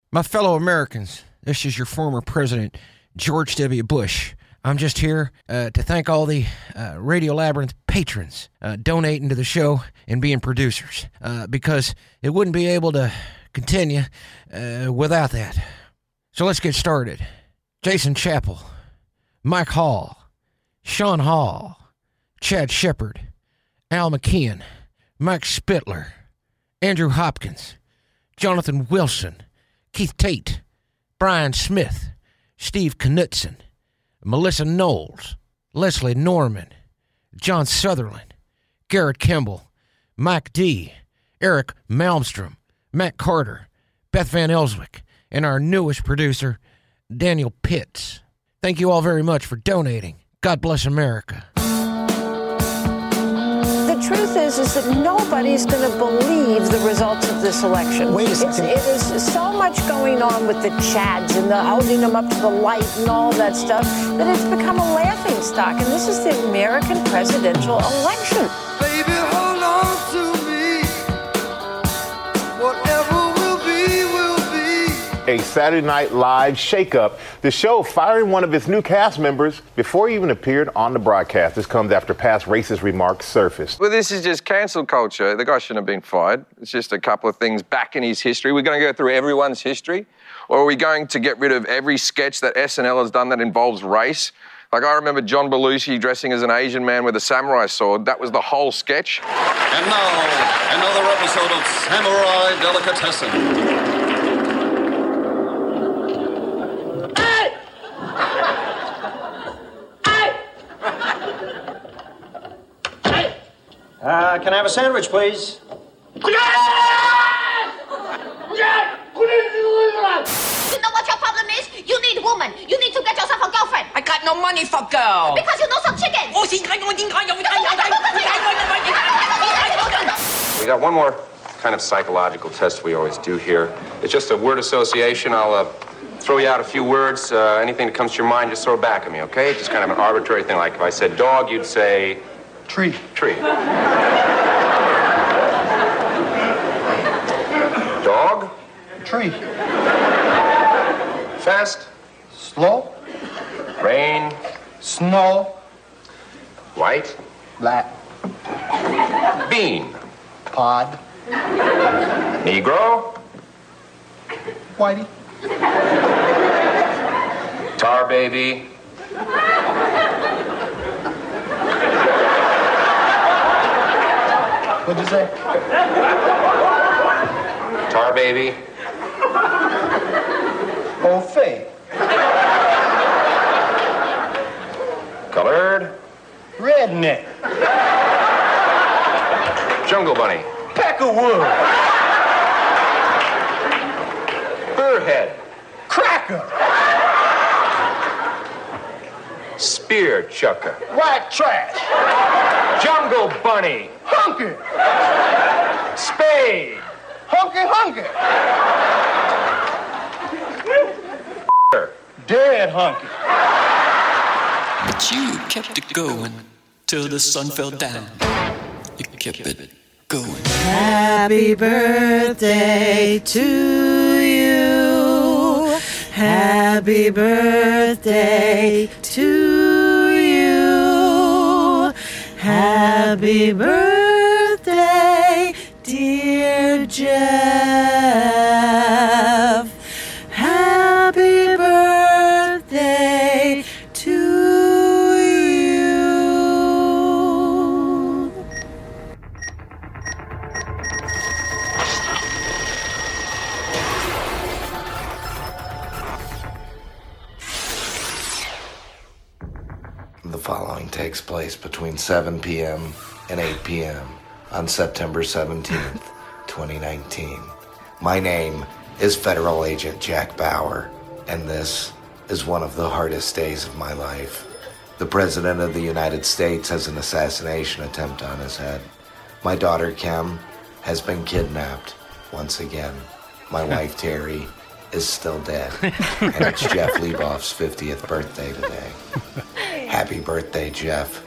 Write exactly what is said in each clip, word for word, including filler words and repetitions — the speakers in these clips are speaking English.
My fellow Americans, this is your former president, George W. Bush. I'm just here uh, to thank all the uh, Radio Labyrinth patrons uh, donating to the show and being producers, uh, because it wouldn't be able to continue uh, without that. So let's get started. Jason Chappell, Mike Hall, Sean Hall, Chad Shepard, Al McKeon, Mike Spittler, Andrew Hopkins, Jonathan Wilson, Keith Tate, Brian Smith, Steve Knutson, Melissa Knowles, Leslie Norman, John Sutherland, Garrett Kimball, Mike D., Eric Malmstrom, Matt Carter, Beth Van Elswick, and our newest producer, Daniel Pitts. Thank you all very much for donating. God bless America. The truth is, is that nobody's going to believe the results of this election. Wait a second. It's, it is so much going on with the Chads and the holding them up to the light and all that stuff that it's become a laughing stock. And this is the American presidential election. Baby, hold on to me. Whatever will be, will be. A Saturday Night Live shakeup. The show firing one of its new cast members before he even appeared on the broadcast. This comes after past racist remarks surfaced. Well, this is just cancel culture. The guy shouldn't have been fired. It's just a couple of things back in his history. We're going to go through everyone's history, or are we going to get rid of every sketch that S N L has done that involves race? Like, I remember John Belushi dressing as an Asian man with a samurai sword. That was the whole sketch. And now, another episode of Samurai Delicatessen. Uh, can I have a sandwich, please? You know what your problem is? You need a woman. You need to get yourself a girlfriend. I got no money for girl. Because you know some chickens. We got one more kind of psychological test we always do here. It's just a word association. I'll uh, throw you out a few words. Uh, anything that comes to your mind, just throw it back at me, okay? Just kind of an arbitrary thing. Like if I said dog, you'd say... Tree. Tree. Dog? Tree. Fast? Slow. Rain? Snow. White? Black. Bean? Pod. Negro? Whitey. Tar baby? What'd you say? Tar baby? Old Faye. Colored? Redneck. Jungle bunny? Peckerwood. Burrhead? Cracker. Spear chucker? White trash. Jungle bunny? Hunky. Spade? Hunky hunky. Dead hunky. But you kept it going till the sun fell down. You kept it going. Happy birthday to you. Happy birthday to you. Happy birthday, dear Jeff. Happy birthday to you. The following takes place between seven p.m. and eight p.m. on September seventeenth, twenty nineteen. My name is Federal Agent Jack Bauer, and this is one of the hardest days of my life. The President of the United States has an assassination attempt on his head. My daughter Kim has been kidnapped once again. My wife Terry is still dead, and it's Jeff Leboff's fiftieth birthday today. Happy birthday, Jeff.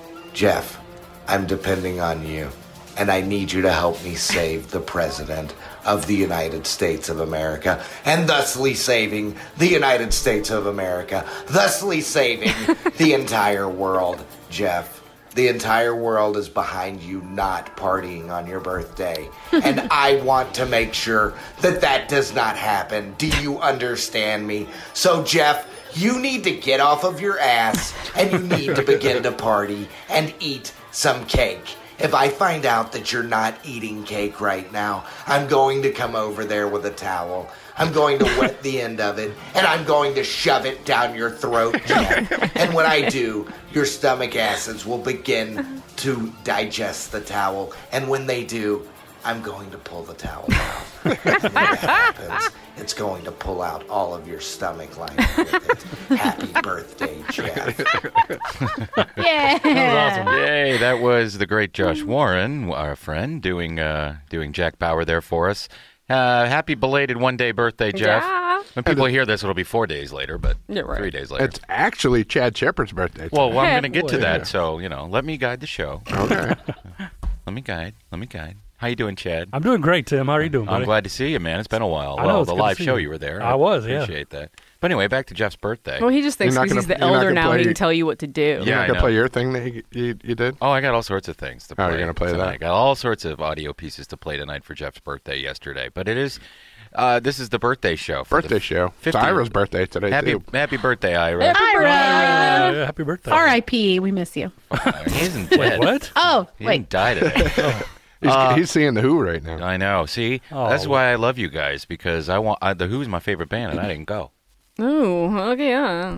Jeff, I'm depending on you, and I need you to help me save the president of the United States of America, and thusly saving the United States of America, thusly saving the entire world, Jeff. The entire world is behind you not partying on your birthday. And I want to make sure that that does not happen. Do you understand me? So, Jeff, you need to get off of your ass and you need to begin to party and eat some cake. If I find out that you're not eating cake right now, I'm going to come over there with a towel. I'm going to wet the end of it, and I'm going to shove it down your throat, Jeff. And when I do, your stomach acids will begin to digest the towel. And when they do, I'm going to pull the towel out. And when that happens, it's going to pull out all of your stomach lining with it. Happy birthday, Jeff. Yeah. That was awesome. Yay, that was the great Josh Warren, our friend, doing uh, doing Jack Bauer there for us. Uh, happy belated one-day birthday, Jeff. Yeah. When people hear this, it'll be four days later, but Yeah, right. three days later. It's actually Chad Shepard's birthday. Well, well, I'm Hey, going to get to boy. that, so, you know, let me guide the show. Okay. Let me guide. Let me guide. How you doing, Chad? I'm doing great, Tim. How are you doing, buddy? I'm glad to see you, man. It's been a while. I know, well, it's the good to live see show you. you were there. I was, yeah. Appreciate that. But anyway, back to Jeff's birthday. Well, he just thinks You're not because he's gonna- the you're not elder gonna now, he play- can tell you what to do. Yeah, You're I not going to know. play your thing that you, you, you did? Oh, I got all sorts of things to play. Oh, you're gonna play tonight. that? I got all sorts of audio pieces to play tonight for Jeff's birthday yesterday. But it is, uh, this is the birthday show. For Birthday the show. It's fifty Ira's birthday today, Happy, too. happy birthday, Ira. Ira! Yeah, happy birthday. R I P We miss you. He isn't dead. Wait, what? Oh, He wait. didn't die today. He's, Uh, he's seeing The Who right now. I know. See, Oh. that's why I love you guys, because I want uh, the Who's my favorite band, and I didn't go. Ooh, okay, yeah.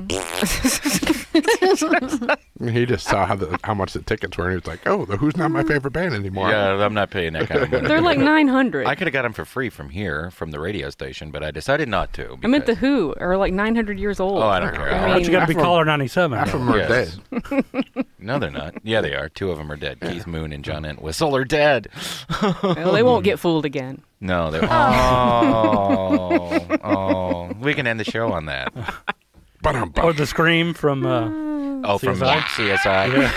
He just saw how, the, how much the tickets were, and he was like, oh, The Who's not my favorite band anymore. Yeah, I'm not paying that kind of money. They're like nine hundred. I could have got them for free from here, from the radio station, but I decided not to. I meant because- the Who are like nine hundred years old. Oh, I don't care. I But mean, you got to be half of- caller ninety-seven. Half of though. them are Yes. dead. No, they're not. Yeah, they are. Two of them are dead. Keith Moon and John Entwistle are dead. well, they won't get fooled again. No, they're. Oh, oh. We can end the show on that. Or the scream from uh, Oh, from C S I? C S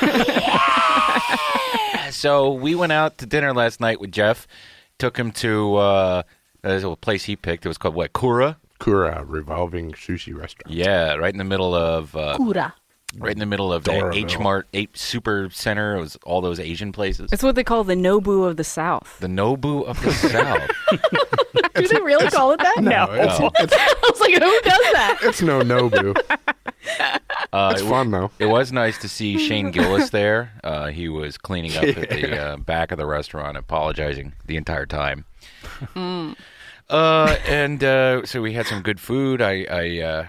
I. So we went out to dinner last night with Jeff. Took him to uh, there's a place he picked. It was called what? Kura. Kura Revolving Sushi Restaurant. Yeah, right in the middle of. Uh, Kura. Right in the middle of the Doraville. H Mart, H Super Center. It was all those Asian places. It's what they call the Nobu of the South. The Nobu of the South. Do they really call it that? No, it's, it's, I was like, who does that? it's no Nobu. Uh, It's it, fun, though. It was nice to see Shane Gillis there. Uh, he was cleaning up at the uh, back of the restaurant, apologizing the entire time. Mm. Uh, and uh, so we had some good food. I I, uh,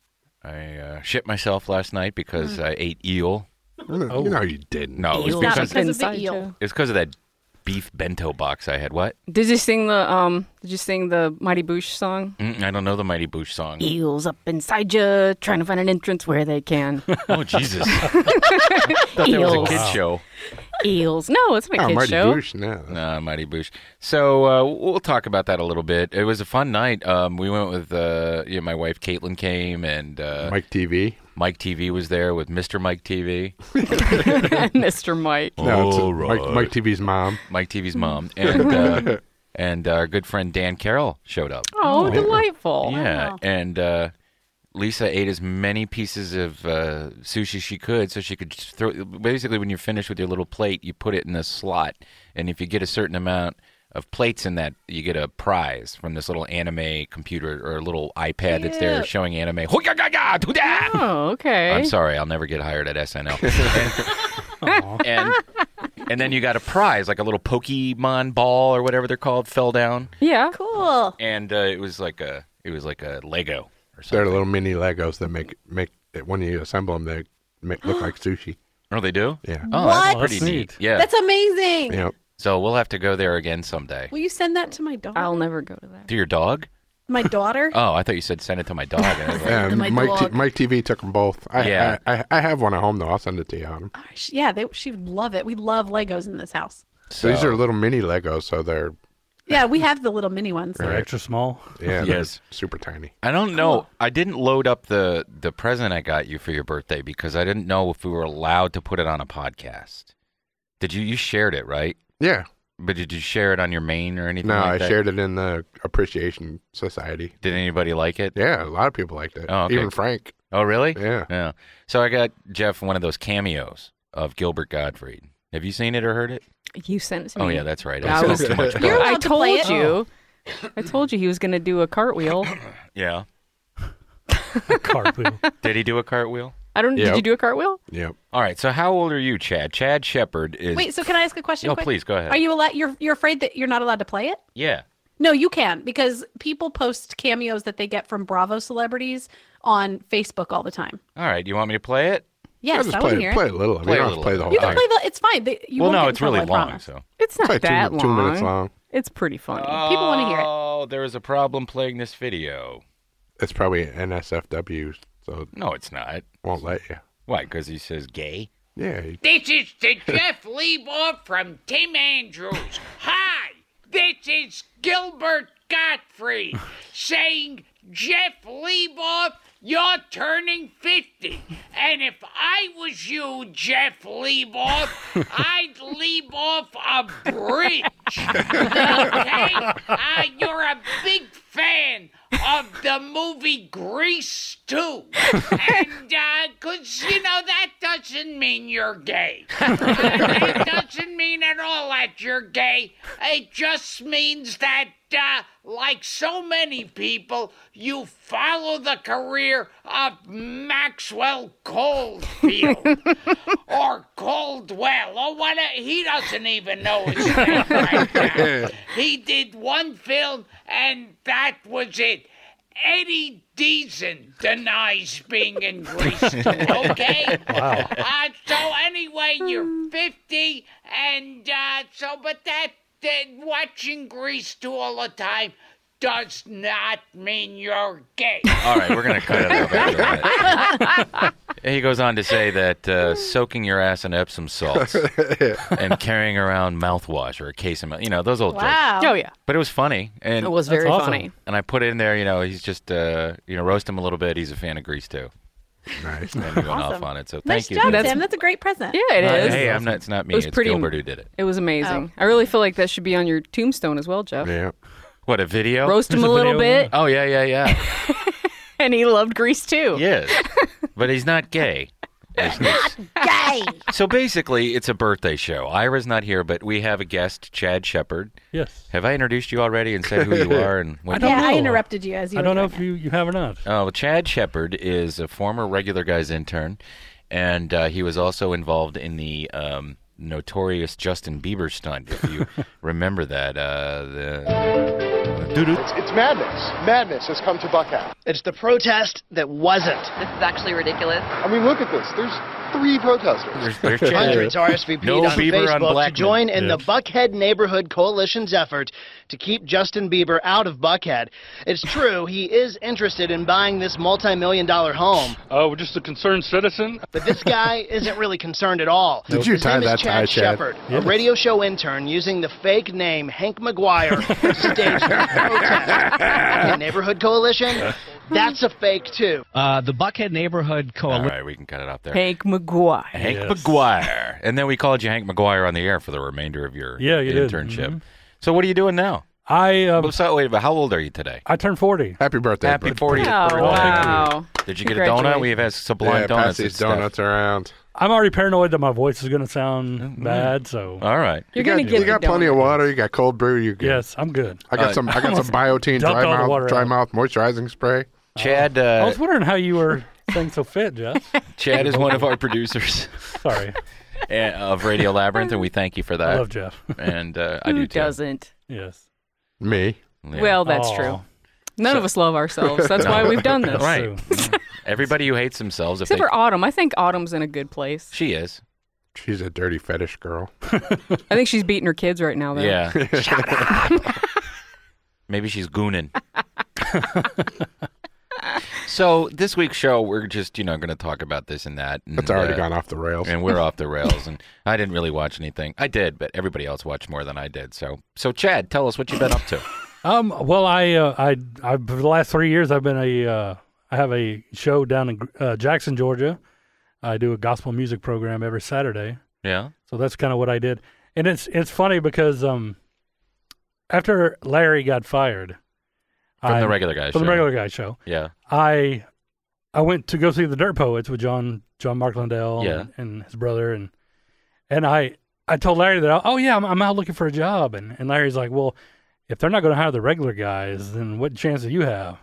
I uh, shit myself last night because I ate eel. No, You know you didn't. No, it was Eel. because, Not because of the it eel. was because of that beef bento box I had. What? Did you sing the um? Did you sing the Mighty Boosh song? Mm, I don't know the Mighty Boosh song. Eels up inside you, trying to find an entrance where they can. Oh, Jesus. I thought that was a Eels. kid Wow. show. Eels. No, it's not a Oh, kid Mighty show. Boosh, no. No, Mighty Boosh. So uh, we'll talk about that a little bit. It was a fun night. Um, we went with uh, you know, my wife Caitlin came, and uh, Mike T V. Mike T V was there with Mister Mike T V. Mister Mike. No, it's All Mike, right. Mike T V's mom. Mike T V's mom, and uh, and our good friend Dan Carroll showed up. Oh, delightful. Yeah, and uh, Lisa ate as many pieces of uh, sushi she could, so she could just throw. Basically, when you're finished with your little plate, you put it in a slot, and if you get a certain amount of plates in that, you get a prize from this little anime computer or a little iPad that's there Cute. showing anime. Oh, Oh, okay. I'm sorry, I'll never get hired at S N L. and, and and then you got a prize, like a little Pokemon ball or whatever they're called, fell down, Yeah. Cool. and uh, it was like a it was like a Lego or They're something. little mini Legos that make make it, when you assemble them, they make look like sushi. Oh, they do? Yeah. Oh, What? that's Oh, pretty that's neat. neat. Yeah. That's amazing. Yep. So we'll have to go there again someday. Will you send that to my daughter? I'll never go to that. To your dog? My daughter? Oh, I thought you said send it to my dog. And I was like, Yeah, my Mike, T, dog. Mike T V took them both. I, Yeah. I, I, I have one at home, though. I'll send it to you on them. Oh, she- yeah, they, she would love it. We love Legos in this house. So these are little mini Legos, so they're Yeah, we have the little mini ones. They're extra small. yeah, they're Yes. super tiny. I don't know. I didn't load up the, the present I got you for your birthday because I didn't know if we were allowed to put it on a podcast. Did you? You shared it, right? Yeah. But did you share it on your main or anything No, like I that? shared it in the Appreciation Society. Did anybody like it? Yeah, a lot of people liked it. Oh, okay. Even Frank. Oh, really? Yeah. Yeah. So I got Jeff one of those cameos of Gilbert Gottfried. Have you seen it or heard it? You sent it to Oh, me. yeah, that's right. I I was- spoke too much. You're about it. I allowed to play told it. you. I told you he was going to do a cartwheel. Yeah. Cartwheel. Did he do a cartwheel? I don't. Yep. Did you do a cartwheel? Yep. All right. So how old are you, Chad? Chad Shepard is. Wait, so can I ask a question? Oh, quick? please, go ahead. Are you allowed? You're you're afraid that you're not allowed to play it? Yeah. No, you can because people post cameos that they get from Bravo celebrities on Facebook all the time. All right. You want me to play it? Yes, just I play, want to hear play it. a little. Play you a don't have to little. play the whole You can thing. play the. It's fine. They- You well, won't no, get in it's really trouble, I long. promise. So. It's not It's like two- that two long. minutes long. It's pretty funny. People wanna hear it. Oh, there is a problem playing this video. It's probably N S F W, so No, it's not. won't let you. Why? Because he says gay? Yeah. he- This is the Jeff Leboff from Tim Andrews. Hi, this is Gilbert Gottfried saying, Jeff Leboff, you're turning fifty. And if I was you, Jeff Leboff, I'd leave off a bridge. Okay? Uh, you're a big fan of the movie Grease too. And, uh, cause, you know, that doesn't mean you're gay. Uh, that doesn't mean at all that you're gay. It just means that, uh, like so many people, you follow the career of Maxwell Coldfield. Or Coldwell, or whatever. He doesn't even know his name right now. He did one film, and that was it. Eddie Deason denies being in Grease too, okay? Wow. Uh, so anyway, you're fifty, and uh, so, but that, that watching Grease two all the time does not mean you're gay. All right, we're going to cut it off after that. He goes on to say that uh, soaking your ass in Epsom salts and carrying around mouthwash or a case of mouth, you know, those old Wow. jokes. Oh yeah, But it was funny. And it was That's very awesome. funny. And I put it in there, you know, he's just, uh, you know, roast him a little bit. He's a fan of Grease too. Nice. And he went Awesome. off on it. So thank Nice you. job, That's- Tim. That's a great present. Yeah, it Uh, is. hey, I'm not, it's not me. It was It's pretty- Gilbert who did it. It was amazing. Oh. I really feel like that should be on your tombstone as well, Jeff. Yeah. What, a video? Roast him There's a a little video, bit, Oh, yeah, yeah, yeah. and he loved Grease too. Yes. But he's not gay. It's- Gay. So basically, it's a birthday show. Ira's not here, but we have a guest, Chad Shepard. Yes. Have I introduced you already and said who you are? And what I don't yeah, know. I interrupted you as you I were don't know doing if you, you have or not. Oh, well, Chad Shepard is a former Regular Guys intern, and uh, he was also involved in the um, notorious Justin Bieber stunt, if you remember that. Uh, the It's, it's madness. Madness has come to Buckhead. It's the protest that wasn't. This is actually ridiculous. I mean, look at this. There's three protesters. There's, there's Chad. Hundreds R S V P'd No on Bieber on Facebook to Blackman. join in Yeah. the Buckhead Neighborhood Coalition's effort to keep Justin Bieber out of Buckhead. It's true, he is interested in buying this multi-million dollar home, Oh, we're just a concerned citizen. but this guy isn't really concerned at all. Did you His tie name that is tie, Chad Chad? Shepard, Yes. a radio show intern using the fake name Hank McGuire to stage the protest. The Neighborhood Coalition, that's a fake too. Uh, the Buckhead Neighborhood All Coalition. right, we can cut it off there. Hank McGuire. Hank Yes. McGuire. And then we called you Hank McGuire on the air for the remainder of your Yeah, you did. internship. Mhm. So what are you doing now? I um, Well, so, wait, but how old are you today? I turned forty. Happy birthday. Happy bud. fortieth Oh, birthday. wow. Did you get a donut? Congratulations. We've had Sublime Yeah, Donuts. pass these and stuff. donuts around. I'm already paranoid that my voice is going to sound bad, so All right. You're you gonna got, get you got the plenty of donut. water. You got cold brew. You good. yes, I'm good. I got Uh, some. I got some Biotene dumped dry all the water mouth, dry out. mouth moisturizing spray. Chad, I uh, was wondering how you were staying so fit, Jeff. Chad is one of our producers Sorry, uh, of Radio Labyrinth, and we thank you for that. I love Jeff. And uh, I Who do too. doesn't? Yes. Me. Yeah. Well, that's Aw. true. None of us love ourselves. That's why we've done this. Right. True. Everybody who hates themselves, if Except they, for Autumn. I think Autumn's in a good place. she is. She's a dirty fetish girl. I think she's beating her kids right now, though. Yeah. Maybe she's gooning. So this week's show, we're just, you know, going to talk about this and that. And, It's already uh, gone off the rails. And we're off the rails. And I didn't really watch anything. I did, but everybody else watched more than I did. So, so Chad, tell us what you've been up to. Um. Well, I, uh, I, I, for the last three years, I've been a, uh, I have a show down in uh, Jackson, Georgia. I do a gospel music program every Saturday. Yeah. So that's kind of what I did. And it's it's funny because um, after Larry got fired From I- the regular guy from show. the regular guy show, Yeah. I I went to go see the Dirt Poets with John John Mark Lindell Yeah. and, and his brother, and and I I told Larry that oh yeah I'm, I'm out looking for a job, and, and Larry's like, well, if they're not going to hire the regular guys, then what chance do you have?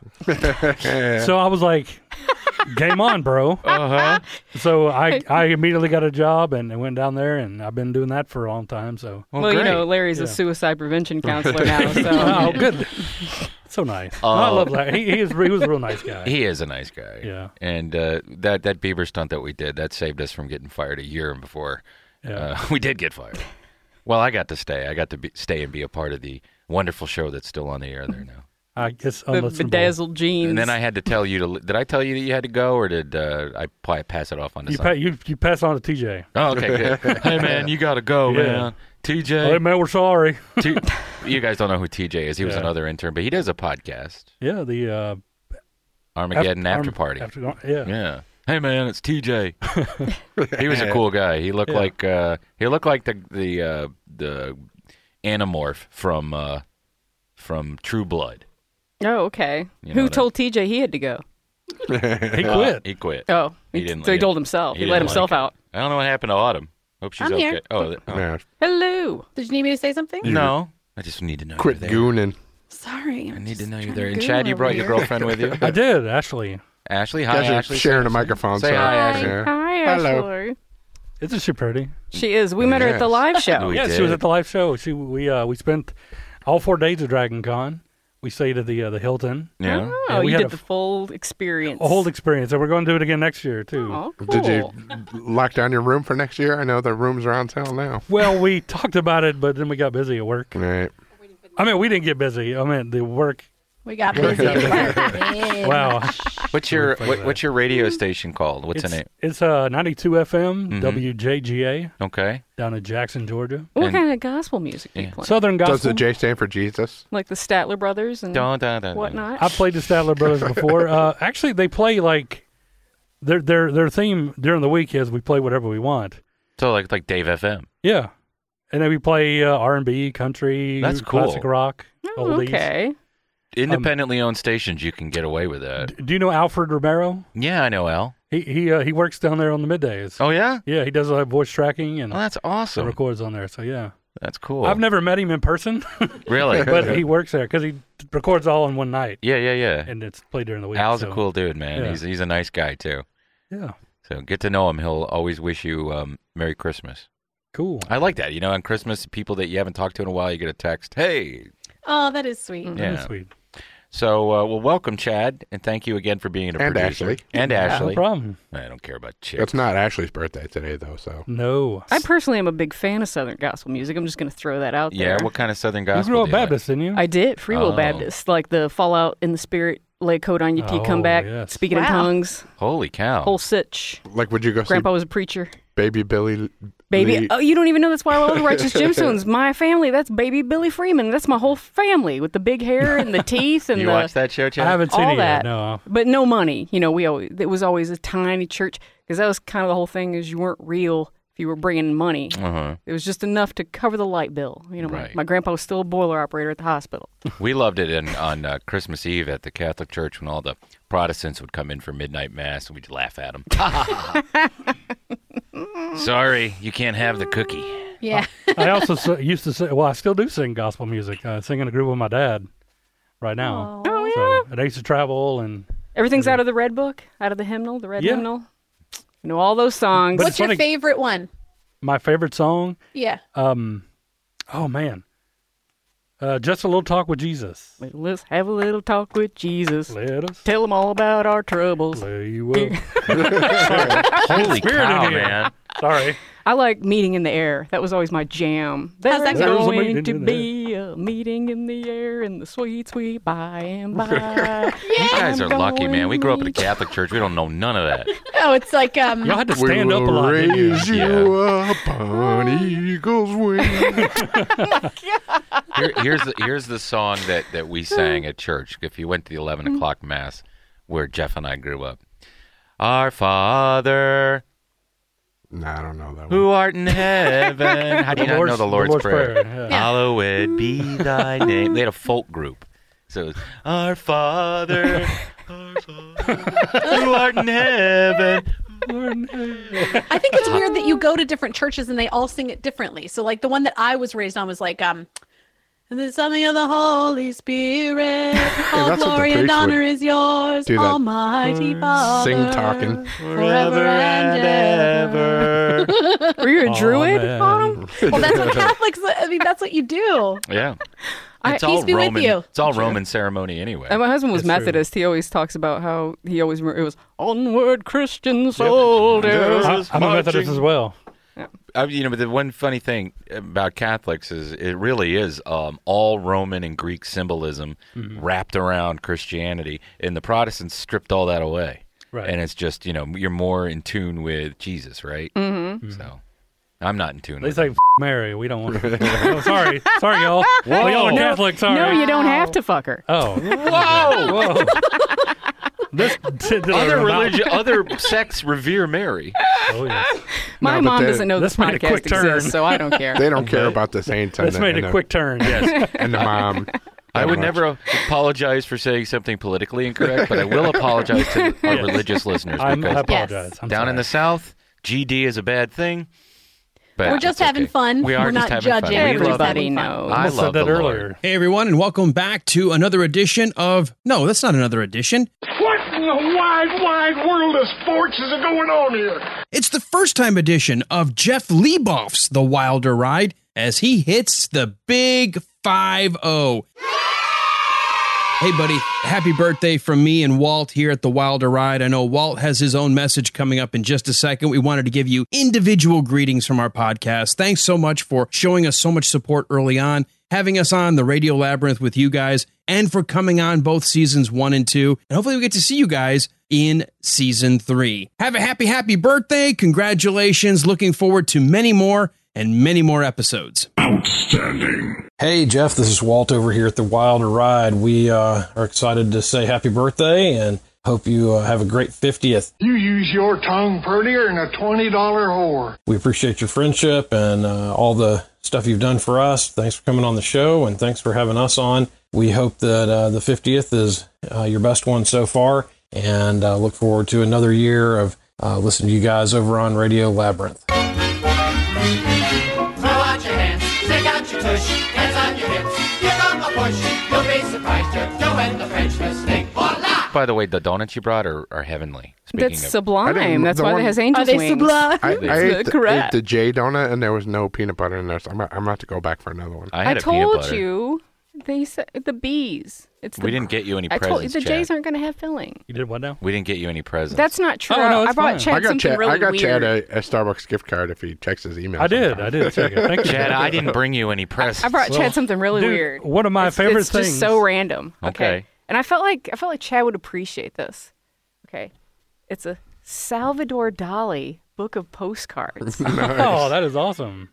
So I was like, game on, bro. Uh-huh. So I, I immediately got a job and I went down there, and I've been doing that for a long time. So Well, you know, Larry's Yeah. a suicide prevention counselor now. So Oh, good. So nice. Oh. I love Larry. He, he, is, he was a real nice guy. He is a nice guy. Yeah. And uh, that that Bieber stunt that we did, that saved us from getting fired a year before Yeah. uh, we did get fired. Well, I got to stay. I got to be, stay and be a part of the wonderful show that's still on the air there now. I guess the bedazzled jeans. And then I had to tell you to. Did I tell you that you had to go, or did uh, I probably pass it off on to You, pa- someone? you, you pass on to T J. Oh, okay, good. Hey, man, you got to go, Yeah. man. T J. Hey, man, we're sorry. T- you guys don't know who T J is. He was Yeah. another intern, but he does a podcast, Yeah, the uh, Armageddon After- After, Arm- Party. After- yeah. Yeah. Hey, man, it's T J. He was a cool guy. He looked Yeah. like uh, he looked like the the uh, the Animorph from uh, from True Blood. Oh, okay. You know Who that- told T J he had to go? He Uh, quit. he quit. Oh, He he- didn't so he like told it. himself. He, He let didn't himself like it. out. I don't know what happened to Autumn. Hope she's I'm okay. here. Oh, th- oh. Yeah. Hello. Did you need me to say something? No, I just need to know. Quit you're there. gooning. Sorry. I need to know you're trying there. to And goon Chad, you over brought your here. girlfriend with you. I did, Ashley. Ashley, hi, Guys are Ashley. sharing Say- a microphone. Say so- hi, Hi. Ashley. Yeah. Hi, Hello. Ashley. Isn't she pretty? She is. We met her at the Yes. live show. We yeah, she did. was at the live show. She we uh we spent all four days of Dragon Con. We stayed at the uh, the Hilton. Yeah. Oh, Yeah, we you had did a the f- full experience. A whole experience, and we're going to do it again next year too. Oh, cool. Did you lock down your room for next year? I know the rooms are on sale now. Well, we talked about it, but then we got busy at work. Right. I mean, we didn't get busy. I mean, the work. We got busy. Wow. What's your Play what, that. what's your radio station called? What's it's, the name? It's uh ninety-two F M Mhm. W J G A Okay. down in Jackson, Georgia. What And- kind of gospel music do you Yeah. play? Southern gospel. Does the J stand for Jesus? Like the Statler Brothers and Dun, dun, dun, dun. whatnot? I played the Statler Brothers before. Uh, actually, they play like their their their theme during the week is we play whatever we want. So like like Dave F M. Yeah, and then we play uh, R and B, country, That's cool. classic rock, Oh, oldies. okay. Independently owned stations, you can get away with that. D- Do you know Alfred Romero? Yeah, I know Al. He he uh, he works down there on the middays. Oh yeah. Yeah, he does uh, voice tracking and Oh, that's the awesome. records on there. So yeah, That's cool. I've never met him in person, Really? but he works there because he records all in one night, Yeah, yeah, yeah. and it's played during the week. Al's so, a cool dude, man. yeah. He's he's a nice guy too. Yeah, So get to know him. He'll always wish you um, Merry Christmas. cool. I like that. You know, on Christmas, people that you haven't talked to in a while, you get a text. Hey. Oh, that is sweet. That Yeah. is sweet. So, uh, well, welcome, Chad, and thank you again for being a And producer. Ashley. And Ashley. No problem. I don't care about chicks. It's not Ashley's birthday today, though. So No, I personally am a big fan of Southern gospel music. I'm just going to throw that out Yeah, there. what kind of Southern you gospel grew up do you like? Baptist, didn't you? I did. Free Will Oh. Baptist. Like the Fallout in the Spirit, lay a coat on your teeth, come Oh, back, yes. speaking in Wow. tongues, Holy cow. whole sitch. like, would you go Grandpa see was a preacher. Baby Billy? Baby, Lee? oh, you don't even know that's why all the Righteous Gemstones. My family, that's Baby Billy Freeman. That's my whole family with the big hair and the teeth and you the watch that show, I Chad? haven't seen all it yet. that. No, but no money. You know, we always it was always a tiny church because that was kind of the whole thing is you weren't real if you were bringing money. Uh-huh. It was just enough to cover the light bill. You know, Right. my, my grandpa was still a boiler operator at the hospital. We loved it in, on uh, Christmas Eve at the Catholic Church when all the Protestants would come in for midnight mass and we'd laugh at them. Sorry, you can't have the cookie. Yeah. I also s- used to sing. Well, I still do sing gospel music. I sing in a group with my dad right now. Oh, yeah. So and I used to travel and Everything's out of the red book, out of the hymnal, the red Yeah. hymnal. You know all those songs. But What's it's your funny- favorite one? my favorite song. Yeah. Um, oh man, uh, just a little talk with Jesus. Let's have a little talk with Jesus. Let us Tell him all about our troubles. lay you up. Holy Spirit cow, in here. man. Sorry. I like Meeting in the Air. That was always my jam. How's that There's go? There's a going meeting to in the be a meeting in the air in the sweet, sweet by and by. You guys are I'm lucky, man. We grew up in a going Catholic church. We don't know none of that. Oh, it's like um. Y'all had to We stand up a will lot. didn't you? raise you up on eagle's wings. Here, here's the here's the song that, that we sang at church. If you went to the eleven o'clock mass, where Jeff and I grew up, Our Father, No, I don't know that one. Who art in heaven? How do you The not Lord's- know the the Lord's, Lord's Prayer? Prayer, yeah. Hallowed be thy name. They had a folk group. So it was, Our Father, our Father, who art in heaven. I think it's weird that you go to different churches and they all sing it differently. So like the one that I was raised on was like, um, the something of the Holy Spirit, all that's what the glory and priest honor would is yours, do that. Almighty Father. Sing talking. Forever and ever. Were you a Oh, druid, man. Autumn? Well, that's what Catholics, I mean, that's what you do. Yeah. I- It's all Peace be with Roman. you. It's all Roman ceremony anyway. And my husband was That's true. Methodist. He always talks about how he always it was onward Christian soldiers. I, I'm a Methodist as well. I, you know, but the one funny thing about Catholics is it really is um, all Roman and Greek symbolism Mhm. wrapped around Christianity, and the Protestants stripped all that away. Right. And it's just, you know, you're more in tune with Jesus, right? Mm-hmm. So I'm not in tune They with say him. F- Mary. We don't want to. oh, sorry. Sorry, y'all. Well, y'all are No, Catholic. Sorry. No, you don't have to fuck her. Oh. Whoa! Whoa. This Other religion, other sects revere Mary. Oh, yes. My No, but mom they- doesn't know this this made a podcast quick turn. exists, so I don't care. They don't care about the saints. and This the- made and a the- quick turn. Yes. And the mom. I that would much. never apologize for saying something politically incorrect, but I will apologize to our Yes. religious listeners I'm, I because apologize. I'm down in the sorry. South, G D is a bad thing. But We're just it's having okay. fun. We are We're just not having judging. fun. We We're just love Everybody having fun. knows. I Almost love said that the Lord. earlier. Hey, everyone, and welcome back to another edition of. No, that's not another edition. What in the wide, wide world of sports is going on here? It's the first time edition of Jeff Leboff's The Wilder Ride as he hits the big five oh. Hey, buddy, happy birthday from me and Walt here at The Wilder Ride. I know Walt has his own message coming up in just a second. We wanted to give you individual greetings from our podcast. Thanks so much for showing us so much support early on, having us on the Radio Labyrinth with you guys, and for coming on both seasons one and two. And hopefully we get to see you guys in season three. Have a happy, happy birthday. Congratulations. Looking forward to many more and many more episodes. Outstanding. Hey, Jeff, this is Walt over here at the Wilder Ride. We uh, are excited to say happy birthday and hope you uh, have a great fiftieth. You use your tongue prettier than a twenty dollar whore. We appreciate your friendship and uh, all the stuff you've done for us. Thanks for coming on the show and thanks for having us on. We hope that uh, the fiftieth is uh, your best one so far and uh, look forward to another year of uh, listening to you guys over on Radio Labyrinth. Throw out your hands, stick out your tush, hands on your hips, give them a push. You'll be surprised you're doing the French mistake. Voila! By the way, the donuts you brought are, are heavenly. Speaking That's of, sublime. That's the why one- it has angels Are they wings. sublime? I, I That's ate, the, correct. ate the J donut and there was no peanut butter in there, so I'm, I'm about to go back for another one. I I had a peanut told butter. you. They said the bees. It's the, We didn't get you any I told you presents, the Jays Chad. aren't going to have filling. You did what now? We didn't get you any presents. That's not true. Oh, no, I it's brought fine. Chad I got something Chad, really I got weird. Chad a, a Starbucks gift card if he checks his email. I did. sometime. I did. Check it. Thank you. Chad, I didn't bring you any presents. I brought Well, Chad something really dude, weird. one of my it's, favorite it's things- just so random. Okay. And I felt like I felt like Chad would appreciate this. Okay. It's a Salvador Dali book of postcards. Oh, that is awesome.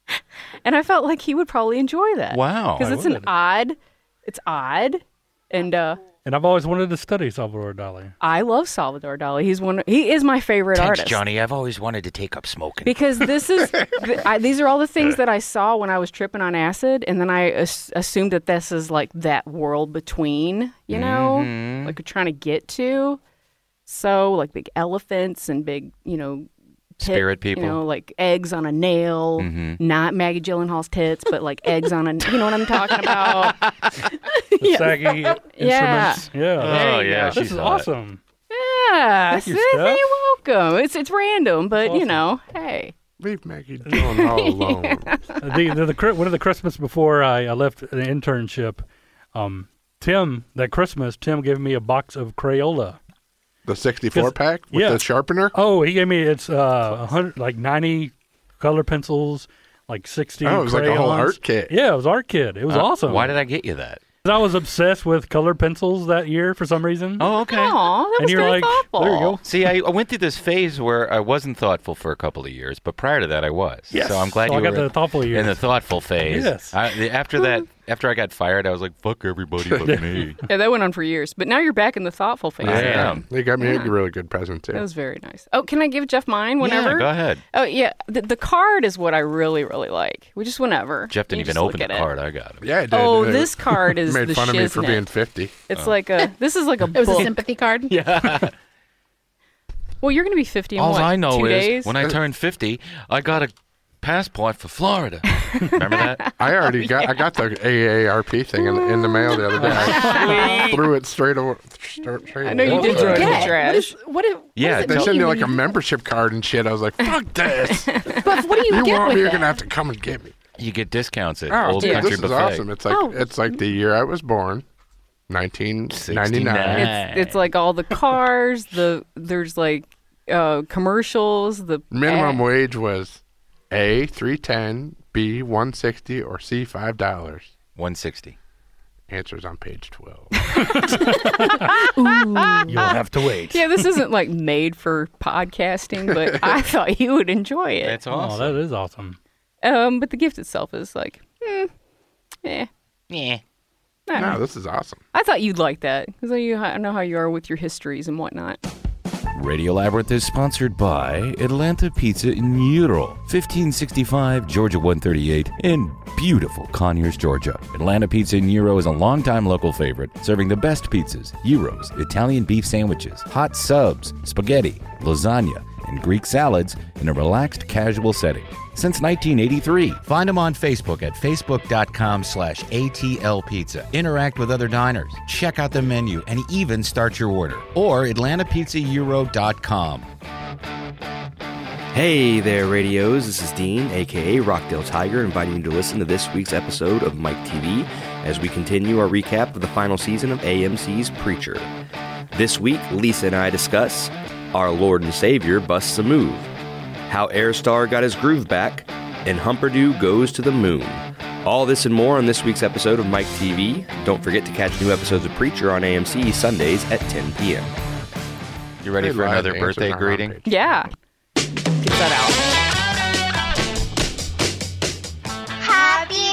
And I felt like he would probably enjoy that. Wow. Because I it's an would. odd it's odd. And uh And I've always wanted to study Salvador Dali. I love Salvador Dali. He's one he is my favorite Thanks, artist. Johnny. I've always wanted to take up smoking. Because this is, th- I, these are all the things that I saw when I was tripping on acid, and then I as- assumed that this is like that world between, you know, Mhm. like we're trying to get to. So like big elephants and big, you know, tit- Spirit people. you know, like eggs on a nail, Mhm. not Maggie Gyllenhaal's tits, but like eggs on a, you know what I'm talking about? The Yeah. saggy instruments. Yeah. Yeah. There Oh, you yeah. go. This she's is hot. awesome. Yeah, Thank you, see, Steph. you're welcome. It's it's random, but you awesome. know, hey. Leave Maggie Gyllenhaal alone. the, the, the Chri- one of the Christmas before I, I left an internship, um, Tim that Christmas Tim gave me a box of Crayola. The sixty-four 'Cause- pack with yeah. the sharpener. Oh, he gave me it's uh a hundred like ninety color pencils, like sixty. Oh, it was like a whole crayons. art kit. Yeah, it was art kit. It was Uh, awesome. Why did I get you that? I was obsessed with colored pencils that year for some reason. Oh, okay. Aw, that And was you're very like, thoughtful. there you go. See, I, I went through this phase where I wasn't thoughtful for a couple of years, but prior to that, I was. Yes. So I'm glad So you I got were the thoughtful years. in the thoughtful phase. Yes. I, the- after that, after I got fired, I was like, fuck everybody but me. Yeah, that went on for years. But now you're back in the thoughtful phase. I am. They got me Yeah. a really good present, too. That was very nice. Oh, can I give Jeff mine whenever? Yeah, go ahead. Oh, yeah. The, the card is what I really, really like. We just whenever. Jeff didn't You even just open look the at it. card. I got it. Yeah, it did. Oh, It this card is made the fun of me for shiznit. being fifty. It's Oh. like a, this is like a It was book. a sympathy card. Yeah. Well, you're going to be fifty in All what, I know two is days? when I turned fifty, I got a passport for Florida. Remember that? I already got I got the A A R P thing in, in the mail the other day. I Sweet. threw it straight over. Straight, straight I know you over. did throw it in the What trash. is, what is, Yeah, what They does it sent mean me like when a membership card and shit. I was like, fuck this. you- But what do you, You get want with me? You're it? gonna have to come and get me. You get discounts at Oh, Old dude, Country this is Buffet. awesome. It's like Oh. it's like the year I was born, nineteen ninety-nine. It's, it's like all the cars, the there's like uh, commercials, the Minimum ad- wage was A three ten, B one sixty, or C five dollars. one sixty. Answers on page twelve. You'll have to wait. Yeah, this isn't like made for podcasting, but I thought you would enjoy it. That's Oh, awesome. that is awesome. Um, but the gift itself is like, hmm, eh. Yeah. I don't No, know. this is awesome. I thought you'd like that because I I know how you are with your histories and whatnot. Radio Labyrinth is sponsored by Atlanta Pizza in Euro, fifteen sixty-five Georgia one thirty-eight in beautiful Conyers, Georgia. Atlanta Pizza in Euro is a longtime local favorite, serving the best pizzas, gyros, Italian beef sandwiches, hot subs, spaghetti, lasagna, and Greek salads in a relaxed, casual setting. Since nineteen eighty-three. Find them on Facebook at facebook.com slash ATL Pizza. Interact with other diners, check out the menu, and even start your order. Or atlanta pizza euro dot com. Hey there, radios. This is Dean, aka Rockdale Tiger, inviting you to listen to this week's episode of Mike T V as we continue our recap of the final season of A M C's Preacher. This week, Lisa and I discuss Our Lord and Savior busts a move, how Airstar got his groove back, and Humperdoo goes to the moon. All this and more on this week's episode of Mike T V. Don't forget to catch new episodes of Preacher on A M C Sundays at ten p.m. You ready Hey, for live another answers birthday on our greeting? page. Yeah. Get that out. Happy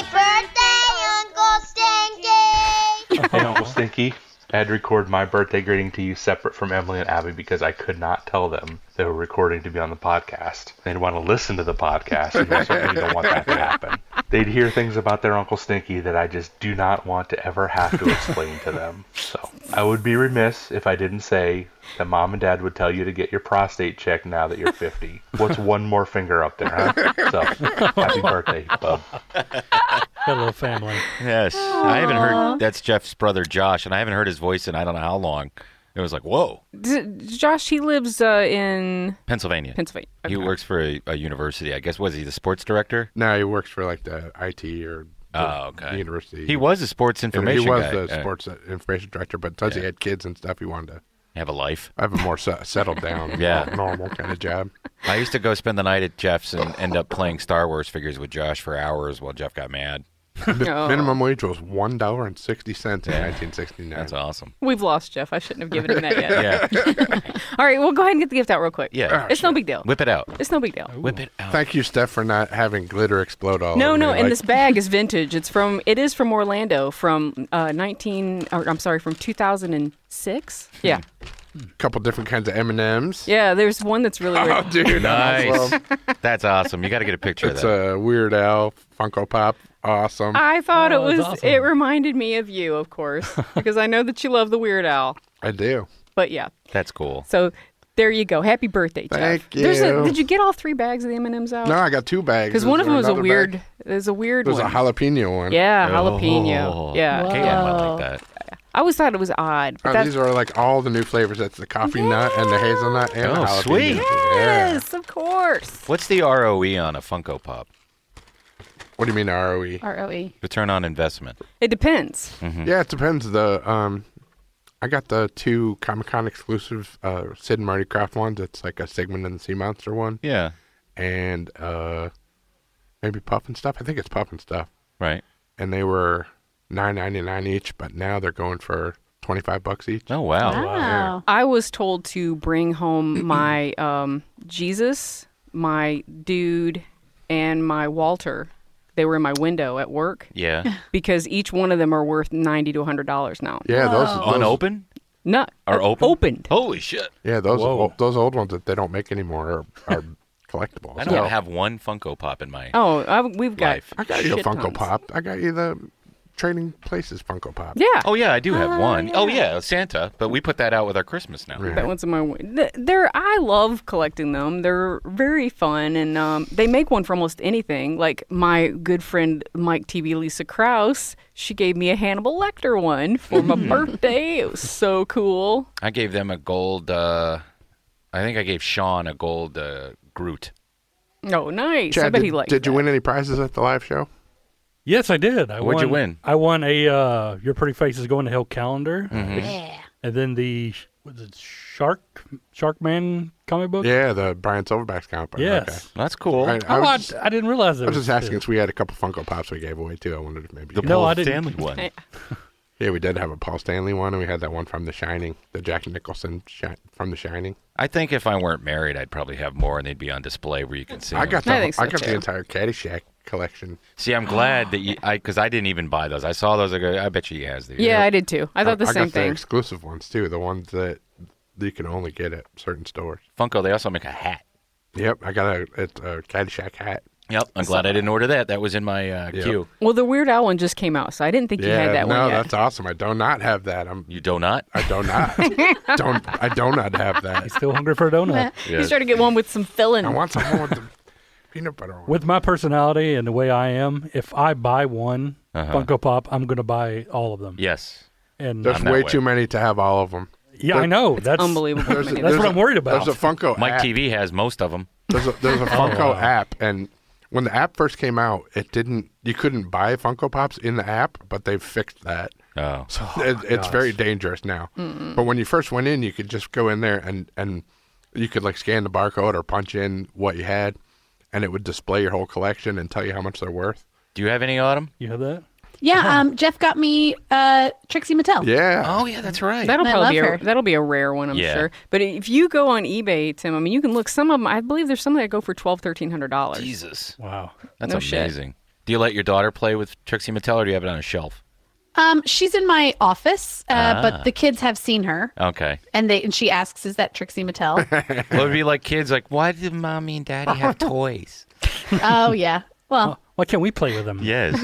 birthday, Uncle Stinky! Hey, Uncle Stinky. I had to record my birthday greeting to you separate from Emily and Abby because I could not tell them they were recording to be on the podcast. They'd want to listen to the podcast, and I certainly don't want that to happen. They'd hear things about their Uncle Stinky that I just do not want to ever have to explain to them. So I would be remiss if I didn't say that Mom and Dad would tell you to get your prostate checked now that you're fifty. What's one more finger up there, huh? So, happy birthday, bub. Hello, family. Yes. I haven't heard, that's Jeff's brother Josh, and I haven't heard his voice in I don't know how long. It was like, whoa. D- Josh, he lives uh, in Pennsylvania. Pennsylvania. He works for a, a university. I guess, was he the sports director? No, he works for like the I T or the, Oh, okay. the university. He was a sports And information He was guy. the Uh, sports information director, but since he yeah. had kids and stuff, he wanted to Have a life. have a more se- settled down, Yeah. normal kind of job. I used to go spend the night at Jeff's and end up playing Star Wars figures with Josh for hours while Jeff got mad. The Oh. minimum wage was one dollar and sixty cents in nineteen sixty-nine. That's awesome. We've lost Jeff. I shouldn't have given him that yet. Yeah. All right, well, go ahead and get the gift out real quick. Yeah. It's no big deal. Whip it out. It's no big deal. Whip it out. Thank you, Steph, for not having glitter explode all No, over no, me. and like- this bag is vintage. It's from, it is from Orlando from uh, nineteen, or I'm sorry, from two thousand six. Yeah. couple different kinds of M and M's. Yeah, there's one that's really weird. Oh, dude, Nice. awesome. That's awesome. You got to get a picture It's of that. a Weird Al Funko Pop. Awesome. I thought Oh, it that's was, awesome. it reminded me of you, of course, because I know that you love the Weird Al. I do. But yeah, That's cool. so there you go. Happy birthday, Jeff. Thank There's a, you. did you get all three bags of the M and M's out? No, I got two bags. Because Is one of there them was a another weird, bag? there's a weird It was one. a jalapeno one. Yeah, jalapeno. Oh. Yeah. Okay, I might like that. I always thought it was odd. But Oh, that's, these are like all the new flavors. That's the coffee nut and the hazelnut and the Oh, jalapeno. sweet. Yeah. yes, of course. What's the R O E on a Funko Pop? What do you mean R O E? R O E. Return on investment. It depends. Mhm. Yeah, it depends. The um, I got the two Comic Con exclusive uh, Sid and Marty Krofft ones. It's like a Sigmund and the Sea Monster one. Yeah. And uh, maybe Puff and Stuff. I think it's Puff and Stuff. Right. And they were nine ninety nine each, but now they're going for twenty five bucks each. Oh wow. Wow. I was told to bring home my um, Jesus, my dude, and my Walter They were in my window at work. Yeah. Because each one of them are worth ninety to a hundred dollars now. Yeah, those, those Unopened? No, Are open? opened. Holy shit! Yeah, those Whoa. old, those old ones that they don't make anymore are, are collectibles. I don't even have one Funko Pop in my. Oh, I, we've got. Life. I got you a shit Funko tons. Pop. I got you the Trading Places Funko Pop. Yeah. Oh yeah, I do have Ah, one. yeah. Oh yeah, Santa. But we put that out with our Christmas now. That one's in my. th- They're. I love collecting them. They're very fun, and um, they make one for almost anything. Like my good friend Mike T V, Lisa Krause. She gave me a Hannibal Lecter one for my birthday. It was so cool. I gave them a gold. Uh, I think I gave Sean a gold uh, Groot. Oh, nice! Chad, I bet did, he liked did you that. win any prizes at the live show? Yes, I did. I What'd you won, win? I won a uh, Your Pretty Face is Going to Hell calendar. Mhm. Yeah. And then the, was it Shark, Shark Man comic book? Yeah, the Brian Silverback's comic book. Yes. Okay. That's cool. I, I, I, was watched, just, I didn't realize I it was was just asking because we had a couple Funko Pops we gave away too. I wondered if maybe The No, Paul I didn't. Stanley one. I- Yeah, we did have a Paul Stanley one, and we had that one from The Shining, the Jack Nicholson shi- from The Shining. I think if I weren't married, I'd probably have more, and they'd be on display where you can see I them. got the I I, think so, got too. the entire Caddyshack collection. See, I'm glad that you, I, because I didn't even buy those. I saw those. I go, I bet she has these. Yeah, I did too. I thought the I same got the thing. exclusive ones too, the ones that you can only get at certain stores. Funko, they also make a hat. Yep, I got a, it's a Caddyshack hat. Yep, I'm glad I didn't order that. That was in my uh, Yep. queue. Well, the Weird Al one just came out, so I didn't think you yeah, had that no, one yet. that's awesome. I do not have that. I'm. You do not? I do not. don't. I do not have that. Still hungry for a donut. He's trying to get one with some filling. I want someone with the peanut butter one. With my personality and the way I am, if I buy one Uh-huh. Funko Pop, I'm going to buy all of them. Yes. And There's I'm that way way. too many to have all of them. yeah, There- I know. That's Unbelievable. There's a- That's there's what a- I'm worried about. There's a Funko Mike app. T V has most of them. There's a, there's a Funko wow. app, and when the app first came out, it didn't. You couldn't buy Funko Pops in the app, but they've fixed that. Oh. So it, it's very dangerous now. But when you first went in, you could just go in there and and you could like scan the barcode or punch in what you had, and it would display your whole collection and tell you how much they're worth. Do you have any Autumn? You have that? Yeah, um, Jeff got me uh, Trixie Mattel. Yeah. Oh, yeah, that's right. That'll I probably love be a, her. that'll be a rare one, I'm Yeah. sure. But if you go on eBay, Tim, I mean, you can look. Some of them, I believe, there's some that go for twelve, thirteen hundred dollars. Jesus. Wow. That's No shit. amazing. Do you let your daughter play with Trixie Mattel, or do you have it on a shelf? Um, she's in my office, uh, Ah. but the kids have seen her, Okay. and they and she asks, "Is that Trixie Mattel?" Well, it'd be like kids, like, why do mommy and daddy have toys? Oh yeah. Well, Why can't we play with them? Yes.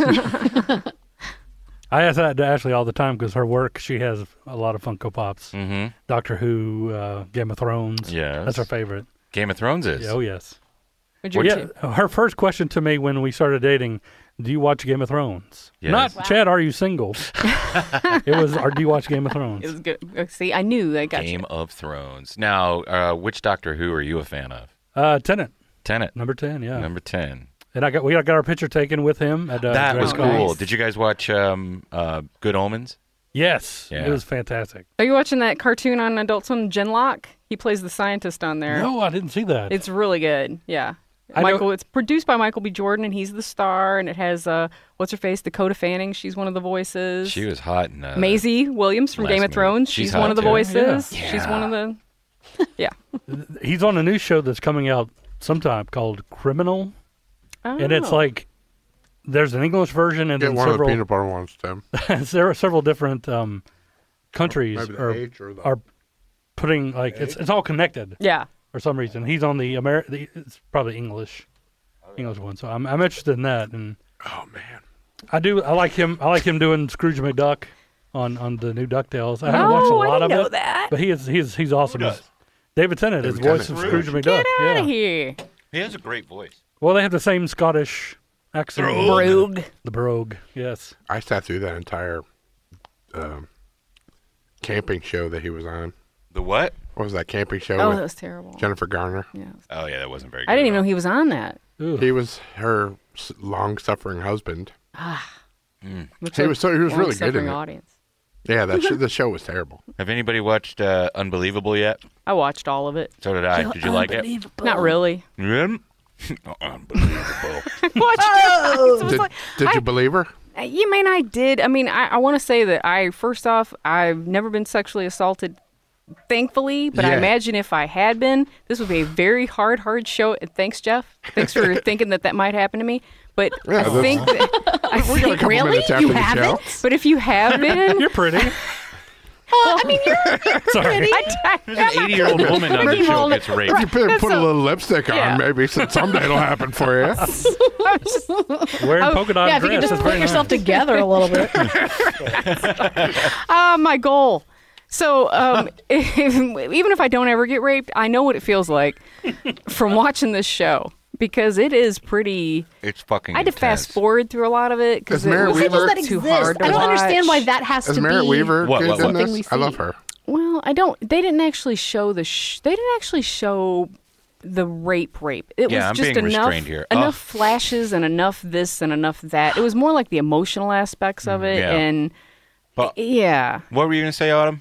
I ask that to Ashley all the time because her work, she has a lot of Funko Pops. Mm-hmm. Doctor Who, uh, Game of Thrones. Yes. That's her favorite. Game of Thrones is. Yeah, oh, yes. Would Well, you yeah, her first question to me when we started dating, do you watch Game of Thrones? Yes. Not, Wow. Chad, are you single? It was, or do you watch Game of Thrones? It was good. Uh, See, I knew I got Game you. of Thrones. Now, uh, which Doctor Who are you a fan of? Uh, Tenet, Tenet. number ten, yeah. Number ten. And I got we got our picture taken with him at uh, that was Dragon Con. cool. Did you guys watch um, uh, Good Omens? Yes, Yeah. it was fantastic. Are you watching that cartoon on Adult Swim, Genlock? He plays the scientist on there. No, I didn't see that. It's really good. Yeah. I know- Michael, it's produced by Michael B. Jordan, and he's the star. And it has uh, what's her face, Dakota Fanning. She's one of the voices. She was hot in uh, Maisie Williams from last Game of movie. Thrones. She's She's, one hot, of the too. voices. Yeah. She's one of the. Yeah. He's on a new show that's coming out sometime called Criminal, Oh. and it's like there's an English version and Get then one of the several. peanut butter ones, Tim. there are several different um, countries Maybe the are, age or the- are putting like it's it's all connected. Yeah. For some reason, he's on the Ameri- the It's probably English, English one. So I'm I'm interested in that, and Oh man. I do I like him. I like him doing Scrooge McDuck on, on the new DuckTales. I haven't Oh, watched a I lot didn't of know it, that. but he is he's he's awesome. He's- David Tennant is David voice of Tennant. Scrooge McDuck. Get out yeah. of here. He has a great voice. Well, they have the same Scottish accent. Brogue. The brogue, yes. I sat through that entire um, camping show that he was on. The what? What was that camping show? Oh, with that was terrible. Jennifer Garner. Yeah. Oh yeah, that wasn't very good. I didn't even at know he was on that. Ooh. He was her s- long-suffering husband. Which He was so he was really good long-suffering in it. audience. Yeah, that sh- the show was terrible. all. Have anybody watched uh, Unbelievable yet? I watched all of it. So did I. Did you like it? Not really. Yeah. Unbelievable. Watched it. It was Did, like- did I- you believe her? Uh, You mean I did? I mean, I, I want to say that I, first off, I've never been sexually assaulted, thankfully, but I Yeah. imagine if I had been, this would be a very hard, hard show. And thanks, Jeff. Thanks for thinking that that might happen to me. But Yeah, I that's- think that, I We got a think couple Really? minutes after You the show. haven't? But if you have been, You're pretty. Well, I mean, you're, you're Sorry. pretty. There's an eighty-year-old woman on the Ricky show Mullen- gets raped. If you put, That's put a a- little lipstick on, Yeah. maybe so- someday it'll happen for you. Wearing Oh, polka dot Yeah, if you dress. could just That's put very yourself nice. together a little bit. Ah, my goal. So, um, if, even if I don't ever get raped, I know what it feels like from watching this show because it is pretty. It's fucking I had to intense. fast forward through a lot of it because Is it Merritt was Well, Weaver- that too exists. hard to I don't watch. understand why that has Is to Merritt be Weaver What, good what, in what? something we this? I love see. her. Well, I don't. They didn't actually show the. Sh- they didn't actually show the rape. Rape. It Yeah, was I'm just being enough restrained here. enough Ugh. flashes and enough this and enough that. It was more like the emotional aspects of it, Yeah. and But- yeah. What were you going to say, Autumn?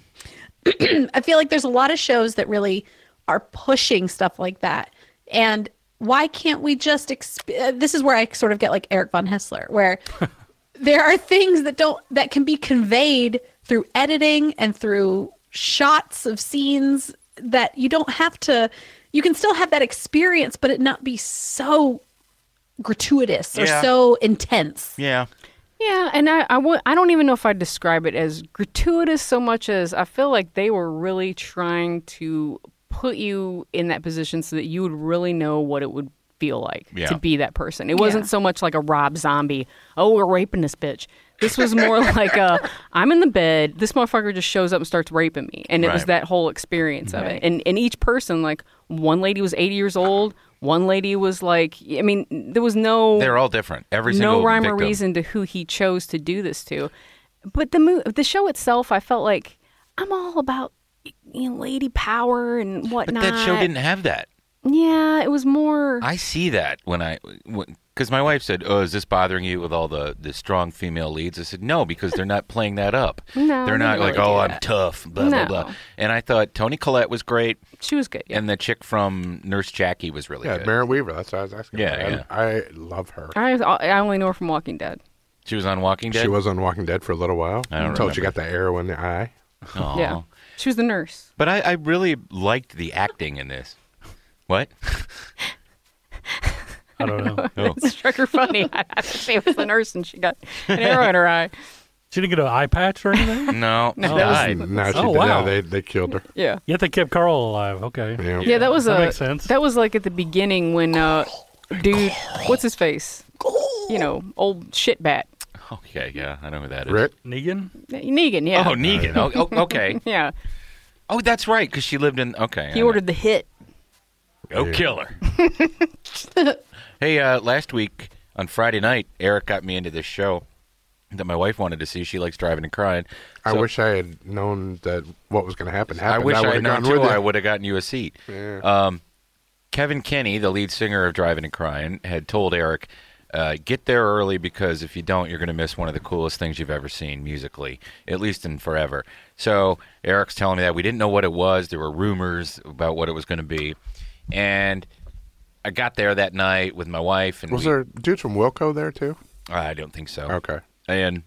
I feel like there's a lot of shows that really are pushing stuff like that. And why can't we just exp- uh, this is where I sort of get like Eric von Hessler, where there are things that don't that can be conveyed through editing and through shots of scenes that you don't have to you can still have that experience but it not be so gratuitous or Yeah. so intense. Yeah. Yeah, and I, I, w- I don't even know if I'd describe it as gratuitous so much as I feel like they were really trying to put you in that position so that you would really know what it would feel like Yeah. to be that person. It wasn't Yeah. so much like a Rob Zombie, oh, we're raping this bitch. This was more like a, I'm in the bed, this motherfucker just shows up and starts raping me. And it was Right. that whole experience of Right. it. And, and each person, like, one lady was eighty years old, one lady was like, I mean, there was no... They're all different. Every single no rhyme or victim. reason to who he chose to do this to. But the mo- the show itself, I felt like I'm all about you know, lady power and But whatnot. that show didn't have that. Yeah, it was more. I see that when I, because my wife said, "Oh, is this bothering you with all the, the strong female leads?" I said, "No, because they're not playing that up. No, they're they not didn't like, really oh, do I'm that. tough, blah blah No. blah." And I thought Toni Collette was great, She was good. Yeah. and the chick from Nurse Jackie was really Yeah, good. Merritt Weaver. That's what I was asking. Yeah, about. yeah. I, I love her. I I only know her from Walking Dead. She was on Walking Dead. She was on Walking Dead for a little while I don't until she remember. got the arrow in the eye. Aw. Yeah, she was the nurse. But I, I really liked the acting in this. What? I don't know. Oh. It struck her funny. I had to say it was the nurse, and she got an arrow in her eye. She didn't get an eye patch or anything? No, No, she that was- died. No, she Oh, did. wow. Yeah, they, they killed her. Yeah. Yet they kept Carl alive. Okay. Yeah. Yeah, that was That a makes sense. that was like at the beginning when uh, dude, what's his face? You know, old shitbat. Okay, yeah, I know who that is. Rick? Negan? Negan. Yeah. Oh, Negan. Oh, oh, okay. Yeah. Oh, that's right, because she lived in. Okay. He ordered the hit. Go Yeah. kill her. Hey, uh, last week on Friday night, Eric got me into this show that my wife wanted to see. She likes driving and crying. I So- wish I had known that what was going to happen. I happened. wish I, would've had known gone too. with you. I would have gotten you a seat. Yeah. Um, Kevin Kenny, the lead singer of Driving and Crying, had told Eric, uh, "Get there early because if you don't, you're going to miss one of the coolest things you've ever seen musically, at least in forever." So Eric's telling me that we didn't know what it was. There were rumors about what it was going to be, and I got there that night with my wife. And Was we, there dudes from Wilco there too? I don't think so. Okay. And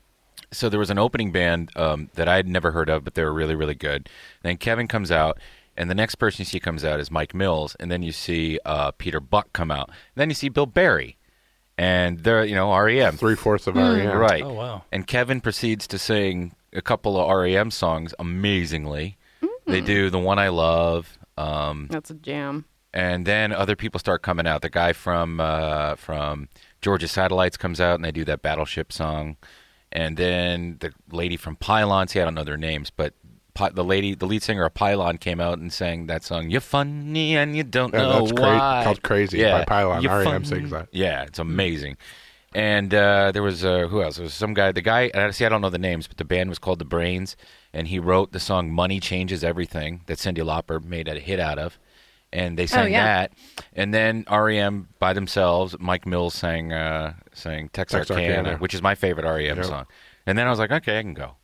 so there was an opening band um, that I had never heard of, but they were really, really good. Then Kevin comes out, and the next person you see comes out is Mike Mills, and then you see uh, Peter Buck come out. And then you see Bill Berry, and they're, you know, R E M. Three fourths of R E M. Right. Oh, wow. And Kevin proceeds to sing a couple of R E M songs amazingly. They do The One I Love. Um, That's a jam. and then other people start coming out. The guy from uh, from Georgia Satellites comes out, and they do that Battleship song. And then the lady from Pylon, see, I don't know their names, but Pi- the lady, the lead singer of Pylon, came out and sang that song. You're funny and you don't Yeah, know that's cra- why. called Crazy by Pylon. You're R E M funny. sings that. Yeah, it's amazing. And uh, there was uh, who else? There was some guy. The guy. And I see, I don't know the names, but the band was called The Brains, and he wrote the song "Money Changes Everything" that Cyndi Lauper made a hit out of. And they sang yeah. that, and then R E M by themselves. Mike Mills sang uh, sang Texarkana, Texarkana. which is my favorite R E M Yep. song. And then I was like, okay, I can go.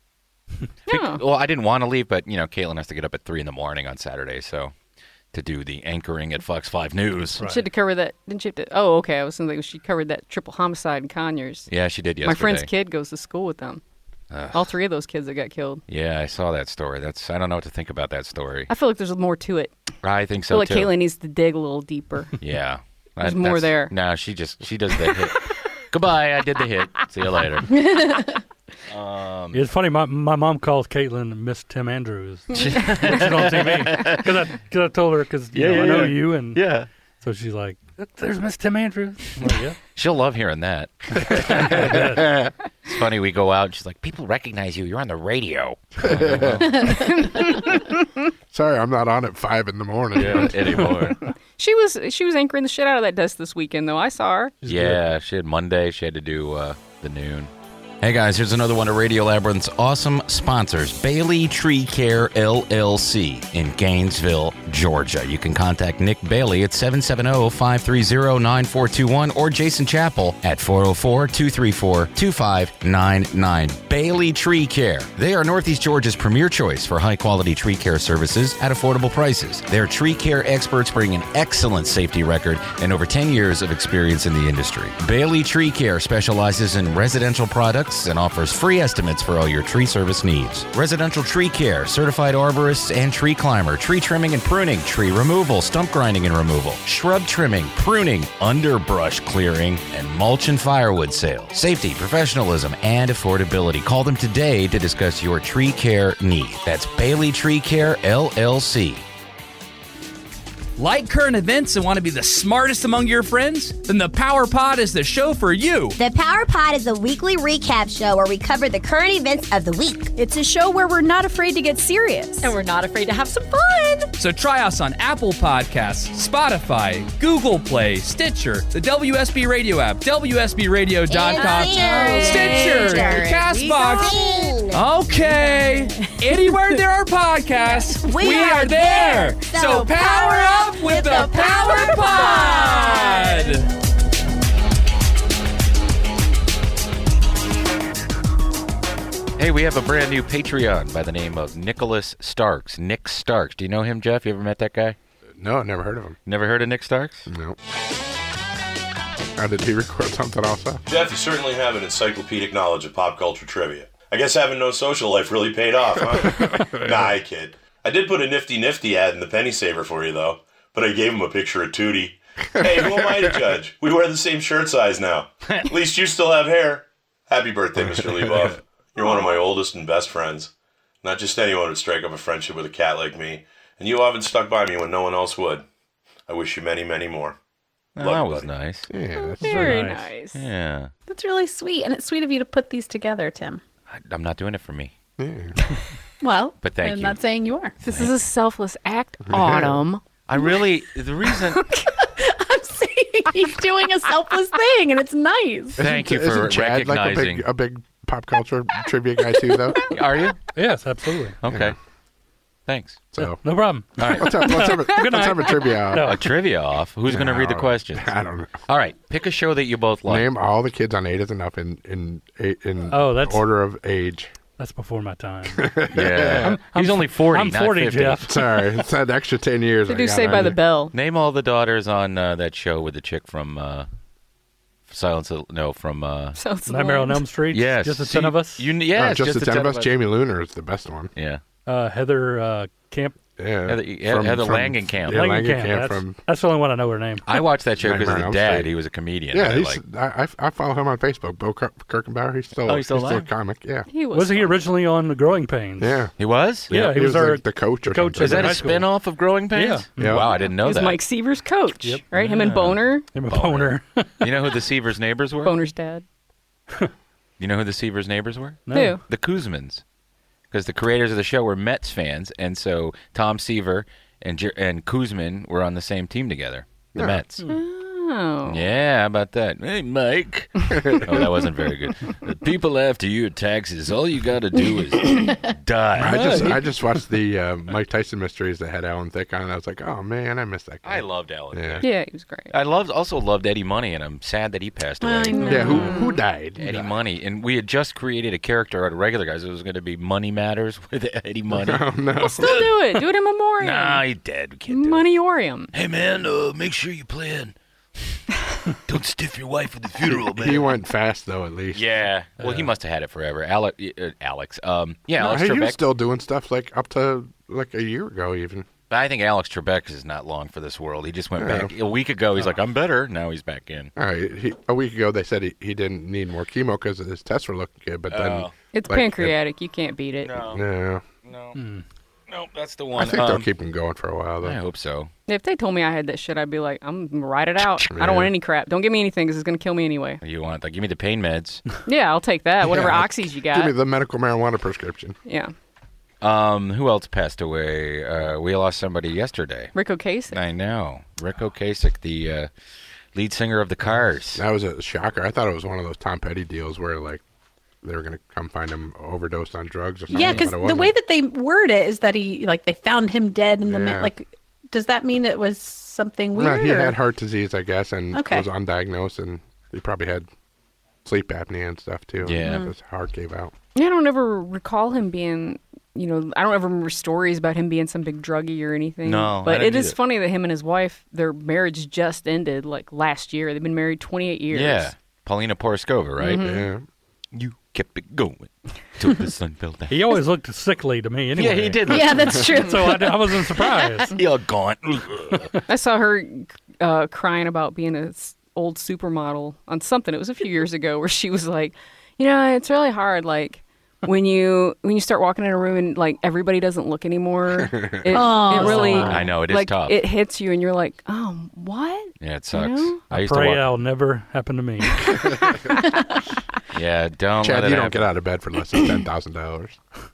Yeah. Well, I didn't want to leave, but you know, Caitlin has to get up at three in the morning on Saturday, so to do the anchoring at Fox Five News. She had to cover that, didn't she? Have to, oh, okay. I was thinking she covered that triple homicide in Conyers. Yeah, she did yesterday. My friend's kid goes to school with them. Ugh. All three of those kids that got killed. Yeah, I saw that story. That's I don't know what to think about that story. I feel like there's more to it. I think I so feel like too. Kayla needs to dig a little deeper. Yeah, There's That- more that's- there. No, she just she does the hit. Goodbye. I did the hit. See you later. Um, It's funny. My my mom calls Caitlin Miss Tim Andrews. When she's on T V because I, cause I told her because Yeah, know, yeah, I know yeah. you and Yeah. So she's like, "There's Miss Tim Andrews." I'm like, yeah. She'll love hearing that. It's funny. We go out. And she's like, "People recognize you. You're on the radio." Sorry, I'm not on at five in the morning Yeah, anymore. She was she was anchoring the shit out of that desk this weekend, though. I saw her. Yeah, she had Monday. She had to do uh, the noon. Hey guys, here's another one of Radio Labyrinth's awesome sponsors, Bailey Tree Care L L C in Gainesville, Georgia. You can contact Nick Bailey at seven seven zero, five three zero, nine four two one or Jason Chappell at four zero four, two three four, two five nine nine. Bailey Tree Care. They are Northeast Georgia's premier choice for high-quality tree care services at affordable prices. Their tree care experts bring an excellent safety record and over ten years of experience in the industry. Bailey Tree Care specializes in residential products and offers free estimates for all your tree service needs. Residential tree care, certified arborists and tree climber, tree trimming and pruning, tree removal, stump grinding and removal, shrub trimming, pruning, underbrush clearing, and mulch and firewood sale. Safety, professionalism, and affordability. Call them today to discuss your tree care need. That's Bailey Tree Care L L C. Like current events and want to be the smartest among your friends? Then the Power Pod is the show for you. The Power Pod is a weekly recap show where we cover the current events of the week. It's a show where we're not afraid to get serious. And we're not afraid to have some fun. So try us on Apple Podcasts, Spotify, Google Play, Stitcher, the W S B Radio app, W S B radio dot com, Stitcher, Stitcher. CastBox. Okay. Anywhere there are podcasts, we, We are are there. there. So So power up with the Power Pod. Hey, we have a brand new Patreon by the name of Nicholas Starks. Nick Starks. Do you know him, Jeff? You ever met that guy? No, I never heard of him. Never heard of Nick Starks? No. How did he record something also? Jeff, you certainly have an encyclopedic knowledge of pop culture trivia. I guess having no social life really paid off, huh? Nah, I kid. I did put a nifty nifty ad in the penny saver for you, though. But I gave him a picture of Tootie. Hey, who am I to judge? We wear the same shirt size now. At least you still have hair. Happy birthday, Mister Leboff. You're one of my oldest and best friends. Not just anyone would strike up a friendship with a cat like me. And you haven't stuck by me when no one else would. I wish you many, many more. Oh, Love that you, was buddy. nice. Yeah, that's Very nice. Yeah. That's really sweet. And it's sweet of you to put these together, Tim. I, I'm not doing it for me. Well, But thank I'm you. not saying you are. This is a selfless act, Autumn. I really, the reason... I'm saying he's doing a selfless thing, and it's nice. Thank you Isn't for Chad like a recognizing. big, a big pop culture trivia guy too, though? Are you? Yes, absolutely. Okay. Thanks. So No problem. All right. let's have, let's have, a, Good let's have a night. trivia. off. No. A trivia off. Who's going to read the No, questions? I don't know. All right. Pick a show that you both like. Name all the kids on Eight is Enough in in in Oh, that's- order of age. That's before my time. Yeah. He's only forty, I'm not forty, fifty. Jeff. Sorry, it's that extra ten years. They I do got Saved on by the you. Bell. Name all the daughters on uh, that show with the chick from uh, Silence of... No, from... Uh, Sounds Nightmare on Elm Street. yes. Just the See, ten of us. You, yeah, Oh, just, the ten of us. Jamie Lunar is the best one. Yeah. Uh, Heather uh, Camp. Yeah, Heather, Heather Langenkamp. Yeah, Langenkamp. Langenkamp That's, from. that's the only one I know her name. I watched that show because of Nightmare the on Elm dad. Street. He was a comedian. Yeah, that I he's. liked. I, I I follow him on Facebook. Bo Kirk, Kirkenbauer. He's still. Oh, he's still he's still a alive? comic. Yeah. He was. Was he originally on the Growing Pains? Yeah. He was? Yeah, he, was, our like the coach or coach something. Is that in a high school. spin-off of Growing Pains? Yeah. Yeah. Wow, I didn't know He's that. Mike Seaver's coach, Yep. right? Him and Boner. Him and Boner. You know who the Seavers neighbors were? Boner's dad. You know who the Seavers neighbors were? No. Who? The Kuzmans. Because the creators of the show were Mets fans, and so Tom Seaver and Jer- and Kuzman were on the same team together. The Yeah. Mets. Oh. Yeah, how about that? Hey, Mike. Oh, that wasn't very good. The people after your taxes, all you got to do is die. I just I just watched the uh, Mike Tyson mysteries that had Alan Thicke on. I was like, oh man, I missed that guy. I loved Alan. Yeah. Yeah, he was great. I loved also loved Eddie Money, and I'm sad that he passed away. I know. Yeah, who who died? Eddie Money, and we had just created a character out of regular guys. It was going to be Money Matters with Eddie Money. Oh no. Still do it. Do it in memoriam. Nah, he dead. We can't do it. Moneyorium. Hey man, uh, make sure you plan. Don't stiff your wife at the funeral, man. He went fast though, at least. Yeah. Well, he must have had it forever. Alex. Uh, Alex. Um. Yeah. No, Alex he was Trebek. still doing stuff like up to like a year ago, even. But I think Alex Trebek is not long for this world. He just went Yeah. back a week ago. He's like, I'm better. Now he's back in. All right. He, a week ago, they said he, he didn't need more chemo because his tests were looking good. But then, Oh. It's like, pancreatic. You can't beat it. No. It, yeah. No. No, that's the I one. think they'll Um, keep him going for a while, though. I hope so. If they told me I had that shit, I'd be like, I'm gonna write it out. I Yeah. don't want any crap. Don't give me anything because it's gonna kill me anyway. You want like give me the pain meds. Yeah, I'll take that. Whatever Yeah. oxys you got. Give me the medical marijuana prescription. Yeah. Um, who else passed away? Uh, we lost somebody yesterday. Rick Ocasek. I know. Rick Ocasek, the uh, lead singer of the Cars. That was a shocker. I thought it was one of those Tom Petty deals where, like, they were going to come find him overdosed on drugs or something. Yeah, because but it the wasn't. way that they word it is that he like they found him dead in the Yeah. mid. Like, does that mean it was something Well, weird? he or- had heart disease, I guess, and Okay. was undiagnosed, and he probably had sleep apnea and stuff, too. Yeah. And his heart gave out. Yeah, I don't ever recall him being, you know, I don't ever remember stories about him being some big druggie or anything. No, I But didn't it is either. funny that him and his wife, their marriage just ended like last year. They've been married twenty-eight years. Yeah. Paulina Poroskova, right? Mhm. Yeah. You kept it going till the sun fell down. He always looked sickly to me anyway. Yeah, he did. look- Yeah, that's true. So I, I wasn't surprised. You're gone. I saw her uh, crying about being an old supermodel on something. It was a few years ago where she was like, you know, it's really hard. Like when you when you start walking in a room and like everybody doesn't look anymore. It, Oh, it really, I know, it is like, tough. It hits you and you're like, oh, what? Yeah, it sucks. know? I I used to pray walk. that'll never happen to me. Yeah, don't Chad, let it you don't happen. get out of bed for less than ten thousand dollars.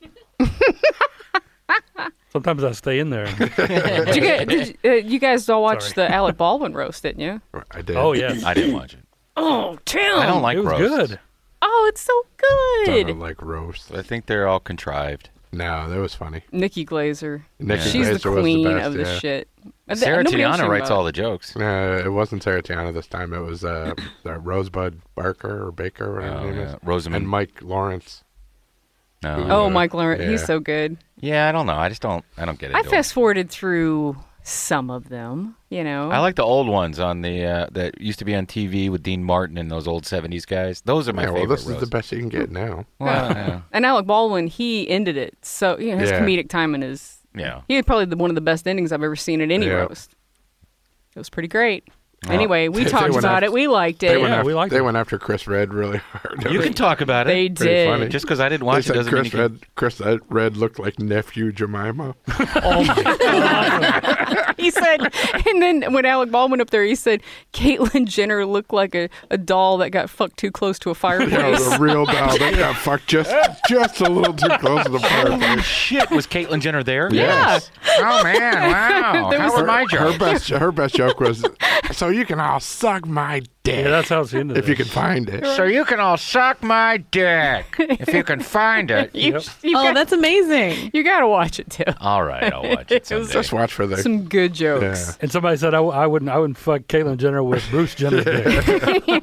Sometimes I stay in there. Did you, get, did you, uh, you guys all watched Sorry. the Alec Baldwin roast, didn't you? I did. Oh, yes. I didn't watch it. Oh, Tim. I don't like it was roasts. good. Oh, it's so Don't good. like roast. I think they're all contrived. No, that was funny. Nikki Glazer. Nikki She's Glazer the was the queen best, of the yeah. shit. Uh, th- Sarah nobody else Tiana knew writes about all it. the jokes. Uh, it wasn't Sarah Tiana this time. It was uh, uh, Rosebud Barker or Baker, whatever Oh, her name yeah. is. Rosamund. And Mike Lawrence. No. Who, Oh, uh, Mike Lawrence. He's yeah. so good. Yeah, I don't know. I just don't. I don't get it. I fast forwarded through some of them, you know. I like the old ones on the uh, that used to be on T V with Dean Martin and those old seventies guys. Those are my Yeah, well, favorite. this is the roasts. best you can get now. Well, yeah. And Alec Baldwin, he ended it. So, you know, his Yeah. comedic timing is. Yeah. He had probably the, one of the best endings I've ever seen at any Yeah. roast. It was pretty great. Well, Anyway, we they- they talked went about after- it. We liked They it. went, Yeah, after, we liked they it. went after Chris Red really hard. You can talk about it. They Pretty did. funny. Just because I didn't They watch it said doesn't Chris mean you Red, Chris Red looked like nephew Jemima. Oh my god! He said, and then when Alec Baldwin went up there, he said, Caitlyn Jenner looked like a, a doll that got fucked too close to a You know, fireplace. the real doll that got fucked just just a little too close to the Holy fireplace. shit! Was Caitlyn Jenner there? Yes. Oh man! Wow! There How was- were my Her jokes? best her best joke was, so you can all suck my dick Yeah, that's how she ended if you it. can find it. So you can all suck my dick if you can find it. you, Yep. you Oh, got, that's amazing. you got to watch it, too. All right, I'll watch it It was someday. Just watch for the Some good jokes. yeah. And somebody said I, w- I wouldn't I wouldn't fuck Caitlyn Jenner with Bruce Jenner's dick.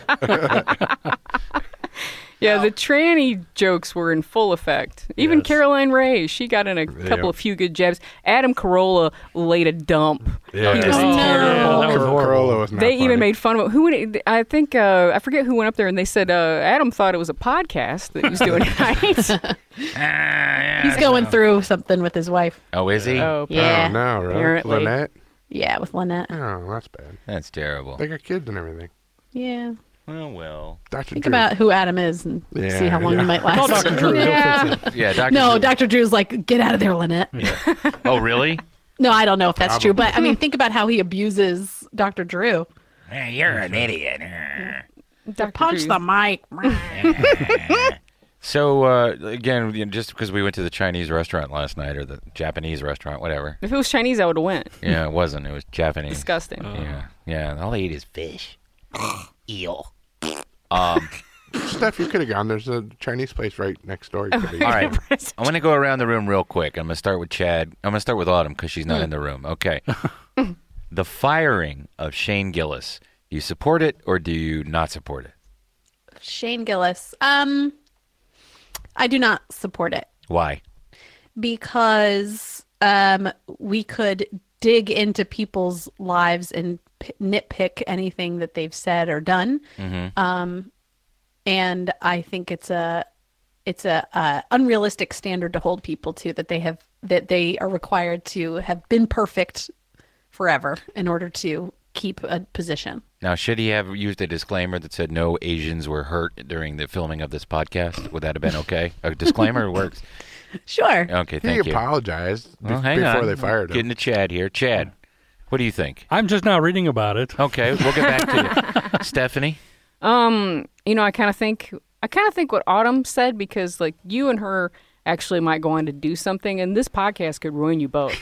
Yeah, the tranny jokes were in full effect. Even Yes. Caroline Ray, she got in a couple Yeah. of few good jabs. Adam Carolla laid a dump. Yeah. He was Oh, no. terrible. That was Cor- horrible. Corolla was not They even funny. made fun of him. Who? would- I think uh, I forget who went up there and they said uh, Adam thought it was a podcast that he was doing tonight. He's going through something with his wife. Oh, is he? oh, Yeah. Oh, no, really? Apparently. Lynette? Yeah, with Lynette. Oh, that's bad. That's terrible. They got kids and everything. Yeah. Well, well. Doctor Think Drew. about who Adam is and Yeah, see how long yeah. you might Call last. Doctor Drew. He'll Yeah. fix it. Yeah, Doctor No, Drew. Doctor Drew's like, get out of there, Lynette. Oh, really? No, I don't know if that's true, but I mean, think about how he abuses Doctor Drew. You're an idiot. Doctor Punch Drew. the mic. So uh, again, you know, just because we went to the Chinese restaurant last night or the Japanese restaurant, whatever. If it was Chinese, I would have went. Yeah, it wasn't. It was Japanese. Disgusting. Yeah, yeah. All they eat is fish, eel. Um. Steph, you could have gone. There's a Chinese place right next door. You could have All right. I'm going to go around the room real quick. I'm going to start with Chad. I'm going to start with Autumn because she's not in the room. Okay. The firing of Shane Gillis. Do you support it or do you not support it? Shane Gillis. Um, I do not support it Why? because um, we could dig into people's lives and p- nitpick anything that they've said or done. Mm-hmm. Um, and I think it's a it's a uh, unrealistic standard to hold people to that they have that they are required to have been perfect forever in order to keep a position. Now, should he have used a disclaimer that said no Asians were hurt during the filming of this podcast? Would that have been okay? A disclaimer works. Sure. Okay, He thank you. apologized be- Well, hang before on. they fired him. Getting to Chad here. Chad, what do you think? I'm just now reading about it. Okay, we'll get back to you. Stephanie? Um, you know, I kind of think I kind of think what Autumn said, because like you and her actually might go on to do something, and this podcast could ruin you both.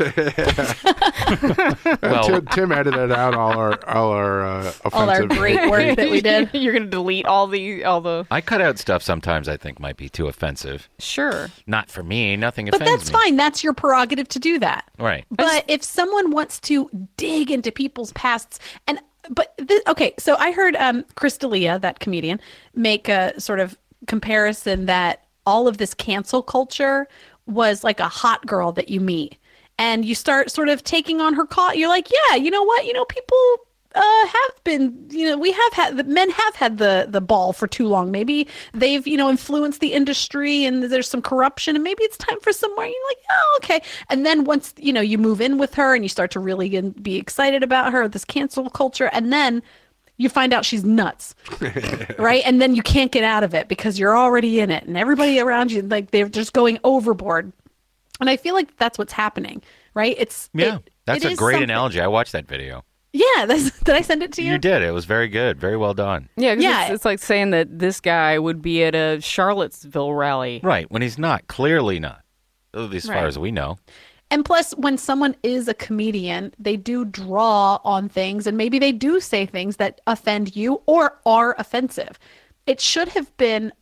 well, Tim, Tim edited out all our all our uh, offensive. All our great work that we did. You're gonna delete all the all the. I cut out stuff sometimes I think might be too offensive. Sure. Not for me. Nothing But offends that's me. fine. That's your prerogative to do that. Right. But if someone wants to dig into people's pasts, and but th- okay, so I heard um, Chris D'Elia, that comedian, make a sort of comparison that all of this cancel culture was like a hot girl that you meet, and you start sort of taking on her call. You're like, yeah, you know what? You know, people uh, have been, you know, we have had the men have had the the ball for too long. Maybe they've, you know, influenced the industry, and there's some corruption, and maybe it's time for some more. You're like, oh, okay. And then once you know you move in with her, and you start to really get- be excited about her, this cancel culture, and then you find out she's nuts, right? And then you can't get out of it because you're already in it, and everybody around you, like, they're just going overboard. And I feel like that's what's happening, right? It's Yeah, it- that's it a is great something- analogy. I watched that video. Yeah, that's, did I send it to you? You did. It was very good. Very well done. Yeah, 'cause Yeah. It's, it's like saying that this guy would be at a Charlottesville rally. Right, when he's not. Clearly not. At least as Right. far as we know. And plus, when someone is a comedian, they do draw on things, and maybe they do say things that offend you or are offensive. It should have been.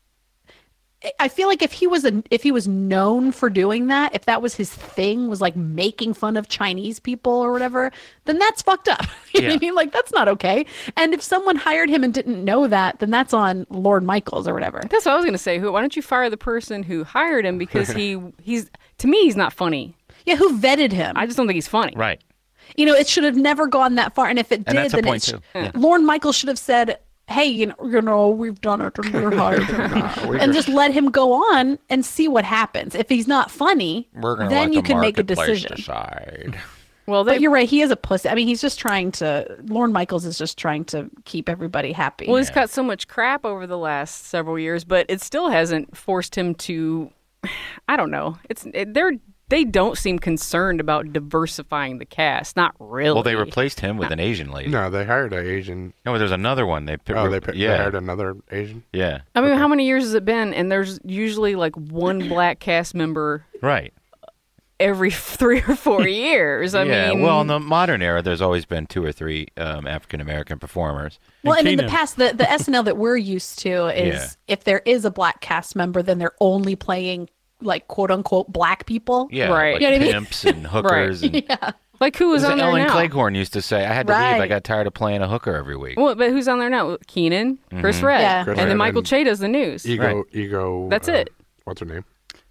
I feel like if he was a if he was known for doing that, if that was his thing, was like making fun of Chinese people or whatever, then that's fucked up. You know what I Yeah. mean? Like, that's not okay. And if someone hired him and didn't know that, then that's on Lord Michaels or whatever. That's what I was going to say. Who? Why don't you fire the person who hired him, because he he's to me he's not funny. Yeah, who vetted him? I just don't think he's funny. Right. You know, it should have never gone that far. And if it And did, that's a then point, it sh- too. Yeah. Lorne Michaels should have said, hey, you know, you know, we've done it and we're hired. we and just- just let him go on and see what happens. If he's not funny, We're gonna then let you the can make a marketplace decision. decide. Well, but you're right. He is a pussy. I mean, he's just trying to, Lorne Michaels is just trying to keep everybody happy. Well, he's got so much crap over the last several years, but it still hasn't forced him to. I don't know. It's it, they're they don't seem concerned about diversifying the cast. Not really. Well, they replaced him with an Asian lady. No, they hired an Asian. No, there's another one. They Oh, they, picked- yeah. they hired another Asian. Yeah. I mean, how many years has it been? And there's usually like one black cast member Right. every three or four years. I yeah. mean, well, in the modern era, there's always been two or three um, African American performers. Well, and in the past, the, the S N L that we're used to is Yeah. if there is a black cast member, then they're only playing like quote unquote black people. Yeah, Right. like You know what I mean? pimps and hookers. Right. And, Yeah. like who was As on there Ellen now? Cleghorn used to say, I had to leave. I Right. got tired of playing a hooker every week. Well, but who's on there now? Keenan, Chris Mhm. Redd, Yeah. Chris and then Redd Michael and Che does the news. Ego, Right. ego. That's uh, it. What's her name?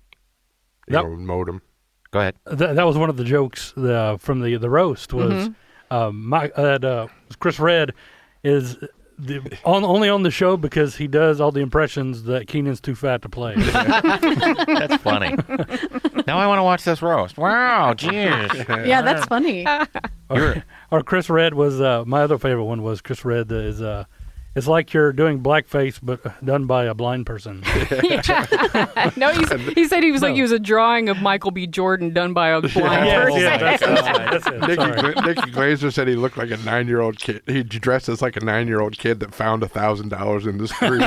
That- Ego Modem. Go ahead. That, that was one of the jokes uh, from the the roast was Mm-hmm. um, my, that uh, Chris Redd is the, on, only on the show because he does all the impressions that Keenan's too fat to play. That's funny. Now I want to watch this roast. Wow, jeez. Yeah, that's funny. or, or Chris Redd was uh, my other favorite one was Chris Redd is uh, it's like you're doing blackface but done by a blind person. no, he's, he said he was like he was a drawing of Michael B. Jordan done by a blind Yes, person. yeah, that's, that's, that's it. Nikki, Sorry. Gla- Nikki Glazer said he looked like a nine-year-old kid. He dressed as like a nine-year-old kid that found a thousand dollars in the street.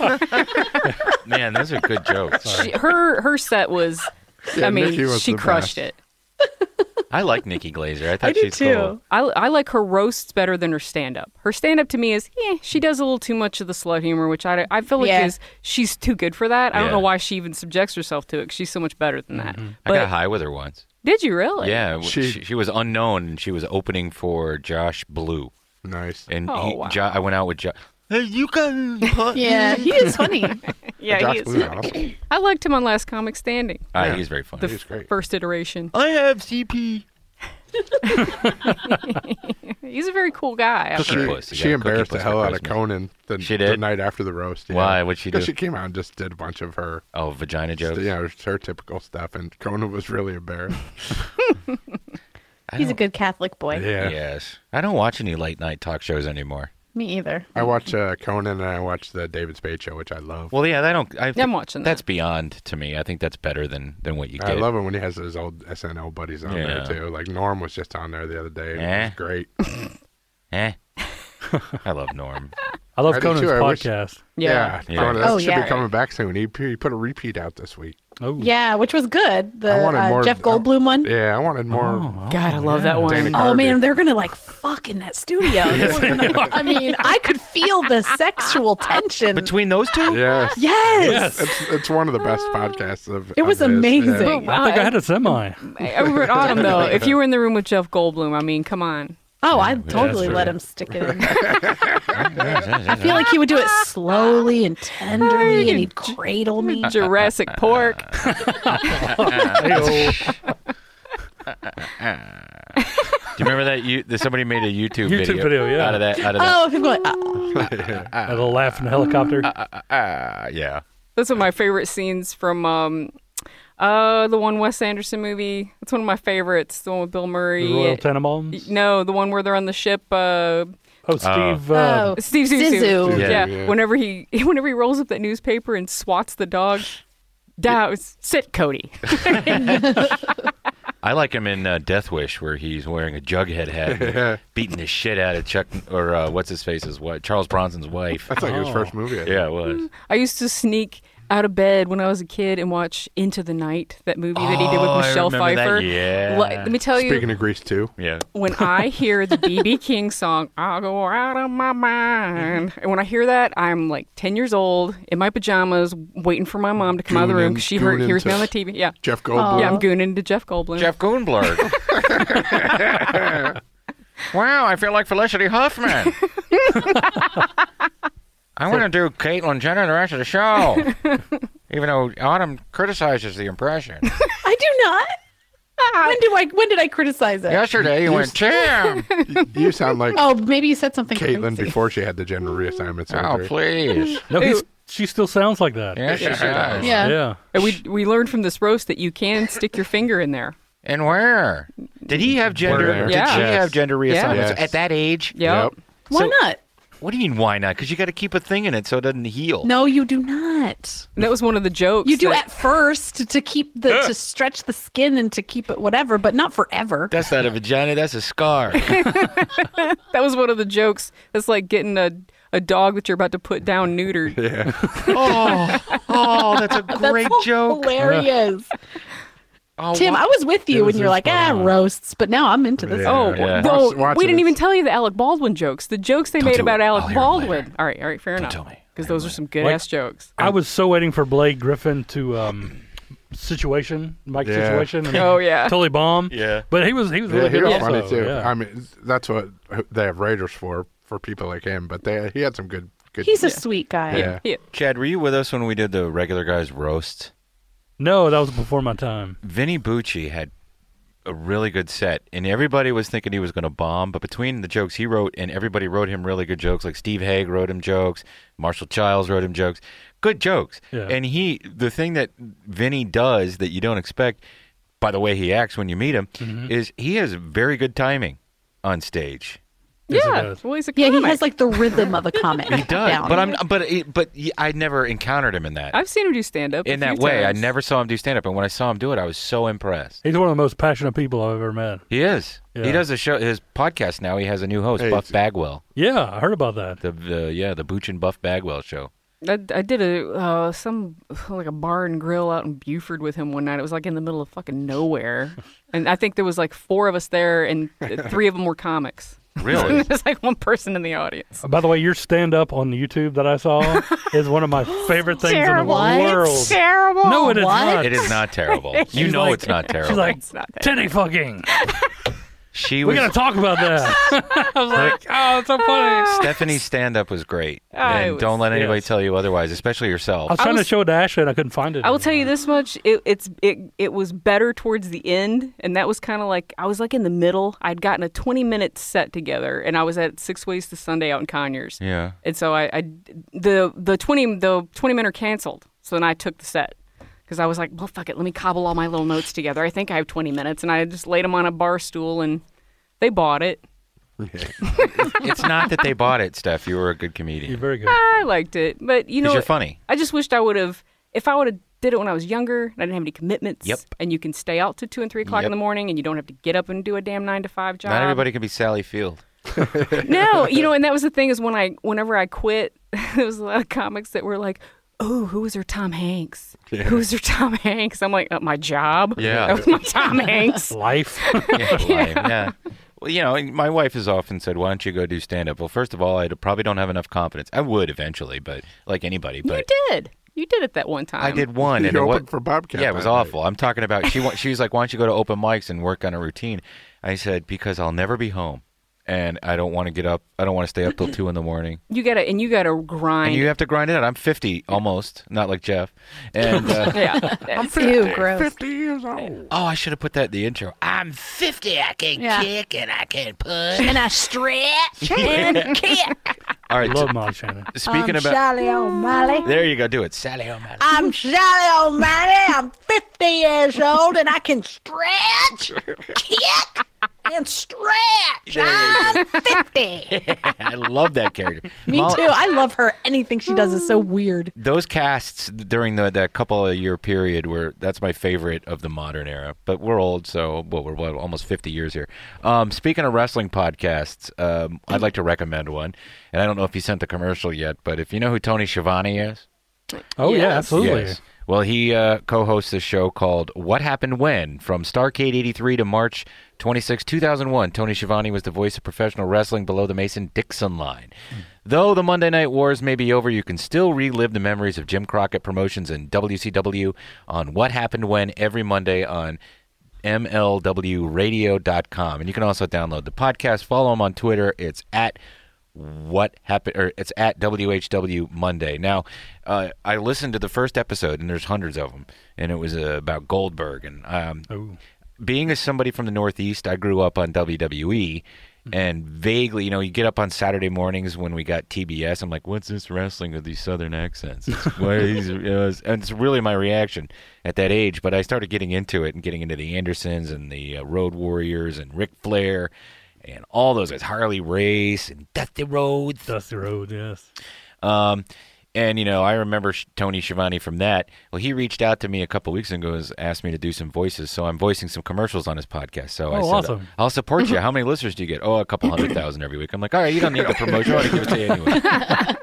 Man, those are good jokes. She, her her set was, Yeah, I mean, Nikki was she the crushed best. it. I like Nikki Glazer. I thought I do she's too. cool. I, I like her roasts better than her stand up. Her stand up to me is, yeah, she does a little too much of the slut humor, which I, I feel like Yeah. is she's too good for that. I don't Yeah. know why she even subjects herself to it. 'Cause she's so much better than that. I But got high with her once. did you really? Yeah, w- She- she, she was unknown, and she was opening for Josh Blue. Nice. And Oh, he, wow. Jo- I went out with Josh. Hey, you guys. Yeah, he is funny. Yeah, Josh he is. Blue's awesome. I liked him on Last Comic Standing, Ah, Yeah. he's very funny. the He's great. first iteration. I have C P. He's a very cool guy. She, Cookie puss. You she got embarrassed cookie the puss hell for out of Christmas. Conan the, She the did? night after the roast. Yeah. Why? What'd she do? Because she came out and just did a bunch of her Oh, vagina jokes. yeah, her, her typical stuff, and Conan was really embarrassed. I He's a don't- good Catholic boy. Yeah. Yes. I don't watch any late night talk shows anymore. Me either. I watch uh, Conan and I watch the David Spade show, which I love. Well, yeah, I don't. I Yeah, I'm watching That's beyond to me. I think that's better than than what you I get. love it when he has his old S N L buddies on Yeah. there too. Like Norm was just on there the other day. And Eh? It was great. Eh. I love Norm. I love do Conan's too. I wish- podcast. Yeah, Yeah. Conan, that Oh, should yeah. be coming back soon. He, he put a repeat out this week. Oh, Yeah, which was good. The I wanted uh, more- Jeff Goldblum one. Yeah, I wanted more. Oh, God, I love that one. Dana Oh Carvey. man, they're gonna like fuck in that studio. They were gonna- I mean, I could feel the sexual tension. Between those two? Yes. Yes. It's, it's one of the best podcasts of. It was of his. amazing. Yeah. I think I had a semi. Over at Autumn, though, if you were in the room with Jeff Goldblum, I mean, come on. Oh, I'd totally true. let him stick it in. I feel like he would do it slowly and tenderly, and he'd cradle me. Jurassic Pork. Do you remember that? You that somebody made a YouTube, YouTube video, yeah. out of that. Out of Oh, him going, uh, A little laugh in the helicopter. that. Uh, yeah. That's one of my favorite scenes from um, uh, the one Wes Anderson movie. It's one of my favorites. The one with Bill Murray. The Royal Tenenbaums? No, the one where they're on the ship. Uh, Oh, Steve. uh, oh, Steve Zissou. Zissou. Yeah. Yeah, yeah. Whenever he whenever he rolls up that newspaper and swats the dog. Down, sit, Cody. I like him in uh, Death Wish, where he's wearing a Jughead hat, and beating the shit out of Chuck or uh, what's his face's wife, Charles Bronson's wife. That's like his Oh. first movie. I think. Yeah, it was. I used to sneak out of bed when I was a kid and watch Into the Night, that movie that he did with Oh, I Michelle remember that, Pfeiffer. yeah. Let, let me tell you, Speaking of Grease too. Yeah. when I hear the B B King song, I'll go out of my mind. And when I hear that, I'm like ten years old in my pajamas, waiting for my mom to come out of the room Gooning- because she heard, gooning hears me to on the T V. Yeah. Jeff Goldblum. Yeah, I'm gooning to Jeff Goldblum. Jeff Goldblum. Wow, I feel like Felicity Huffman. I want to do Caitlyn Jenner the rest of the show, even though Autumn criticizes the impression. I do not. When do I? When did I criticize it? Yesterday you went, Tim. You sound like Oh, maybe you said something Caitlyn crazy. before she had the gender reassignment Oh, surgery. please. No, he's, she still sounds like that. Yes, she does. Yeah. Yeah. And we we learned from this roast that you can stick your finger in there. And where? Did he have gender? Where? Did Yeah. she Yes. have gender reassignments Yes. at that age? Yep. Why So- not? What do you mean, why not? Because you got to keep a thing in it so it doesn't heal. No, you do not. And that was one of the jokes. You do that- at first to, to keep the to stretch the skin and to keep it whatever, but not forever. That's not a vagina. That's a scar. That was one of the jokes. That's like getting a a dog that you're about to put down neutered. Yeah. oh, oh, that's a great That's joke. hilarious. Oh, Tim, wha- I was with you was when you're like, just ah, fun. roasts, but now I'm into this. Yeah. Oh, Yeah. no, Watch- watching we didn't this. even tell you the Alec Baldwin jokes. The jokes they Don't made do about it. Alec I'll hear 'em Baldwin. later. All right, all right, fair enough. tell me. Because those are some good Like- ass jokes. I was so waiting for Blake Griffin to um, situation, Mike's Yeah. situation. and Oh, yeah. Totally bomb. Yeah. But he was he was Yeah, really he good was also. funny too. Yeah. I mean, that's what they have Raiders for for people like him. But they he had some good good. He's a sweet guy. Yeah. Yeah. Chad, were you with us when we did the regular guys roast? No, that was before my time. Vinny Bucci had a really good set, and everybody was thinking he was going to bomb. But between the jokes he wrote, and everybody wrote him really good jokes, like Steve Haig wrote him jokes, Marshall Childs wrote him jokes, good jokes. Yeah. And he, the thing that Vinny does that you don't expect, by the way he acts when you meet him, Mhm. is he has very good timing on stage. Yes, he Yeah. does. Well, he's a Yeah, he comic. has like the rhythm of a comic. He does, down. but I'm, but it, but he, I never encountered him in that. I've seen him do stand up in that way, I never saw him do stand up, and when I saw him do it, I was so impressed. He's one of the most passionate people I've ever met. He is. Yeah. He does a show. His podcast now. He has a new host, Hey, Buff it's- Bagwell. Yeah, I heard about that. The, the yeah, the Booch and Buff Bagwell show. I, I did a uh, some like a bar and grill out in Buford with him one night. It was like in the middle of fucking nowhere, and I think there was like four of us there, and th- three of them were comics. Really? There's like one person in the audience. Uh, By the way, your stand up on YouTube that I saw is one of my favorite things Terrible. in the world. Terrible. No, it is What? not. It is not terrible. You She's know like- it's not terrible. She's like, It's not that titty fucking. She we was. gotta talk about that. I was like, oh, it's so funny. Stephanie's stand-up was great, I and was- don't let anybody yes. tell you otherwise, especially yourself. I was trying I to was- show it to Ashley and I couldn't find it. I will tell you this much: it, it's it it was better towards the end, and that was kind of like I was like in the middle. I'd gotten a twenty minute set together, and I was at Six Ways to Sunday out in Conyers. Yeah. And so I, I the the twenty the twenty minute canceled. So then I took the set because I was like, well, fuck it, let me cobble all my little notes together. I think I have twenty minutes, and I just laid them on a bar stool, and they bought it. It's not that they bought it, Steph. You were a good comedian. You're very good. I liked it, but you 'Cause know, you're funny. I just wished I would have. If I would have did it when I was younger, and I didn't have any commitments. Yep. And you can stay out to two and three o'clock Yep. in the morning, and you don't have to get up and do a damn nine to five job. Not everybody can be Sally Field. No, you know, and that was the thing is when I, whenever I quit, there was a lot of comics that were like, "Oh, who was her Tom Hanks? Yeah. Who was her Tom Hanks?" I'm like, uh, "My job. Yeah. That was my Tom Hanks." Life. Yeah, life, yeah. Well, you know, my wife has often said, "Why don't you go do stand-up?" Well, first of all, I probably don't have enough confidence. I would eventually, but like anybody. But You did. You did it that one time. I did one, You and it wa- opened for Bobcat Yeah, it was that night. awful. I'm talking about she. wa- She was like, "Why don't you go to open mics and work on a routine?" I said, "Because I'll never be home, and I don't want to get up. I don't want to stay up till two in the morning." You gotta, and you gotta grind. And you have to grind it out. I'm fifty almost, not like Jeff. And uh, yeah. I'm Ew, fifty, gross. fifty years old. oh, I should have put that in the intro. I'm fifty. I can Yeah. kick and I can push. And I stretch and kick. All I right. love Molly Shannon. Speaking I'm about, Sally O'Malley. there you go. Do it, Sally O'Malley. I'm Sally O'Malley. I'm fifty years old and I can stretch, kick, and stretch. I'm fifty. I love that character. Me Molly- too. I love her. Anything she does is so weird. Those casts during the that couple of year period were that's my favorite of the modern era. But we're old, so well, we're what, almost fifty years here. Um, speaking of wrestling podcasts, um, I'd like to recommend one. And I don't know if he sent the commercial yet, but if you know who Tony Schiavone is, Oh, yeah, absolutely. yes. Well, he uh, co-hosts a show called What Happened When? From Starrcade eighty-three to March twenty-sixth, two thousand one. Tony Schiavone was the voice of professional wrestling below the Mason-Dixon line. Though the Monday Night Wars may be over, you can still relive the memories of Jim Crockett Promotions and W C W on What Happened When every Monday on M L W radio dot com. And you can also download the podcast. Follow him on Twitter. It's at what happened or it's at W H W Monday. Now uh, I listened to the first episode and there's hundreds of them, and it was uh, about Goldberg. And um, Ooh. being as somebody from the Northeast, I grew up on W W E, and vaguely, you know, you get up on Saturday mornings when we got T B S, I'm like, what's this wrestling with these southern accents? It's, why are these, you know, and it's really my reaction at that age. But I started getting into it and getting into the Andersons and the uh, Road Warriors and Ric Flair and all those guys, Harley Race and Dusty Rhodes. Dusty Rhodes, yes. Um, and, you know, I remember Sh- Tony Schiavone from that. Well, he reached out to me a couple weeks ago and asked me to do some voices, so I'm voicing some commercials on his podcast. So I Oh, said, awesome. I'll support you. How many listeners do you get? Oh, a couple hundred thousand every week. I'm like, all right, you don't need the promotion. I want to give it to you anyway.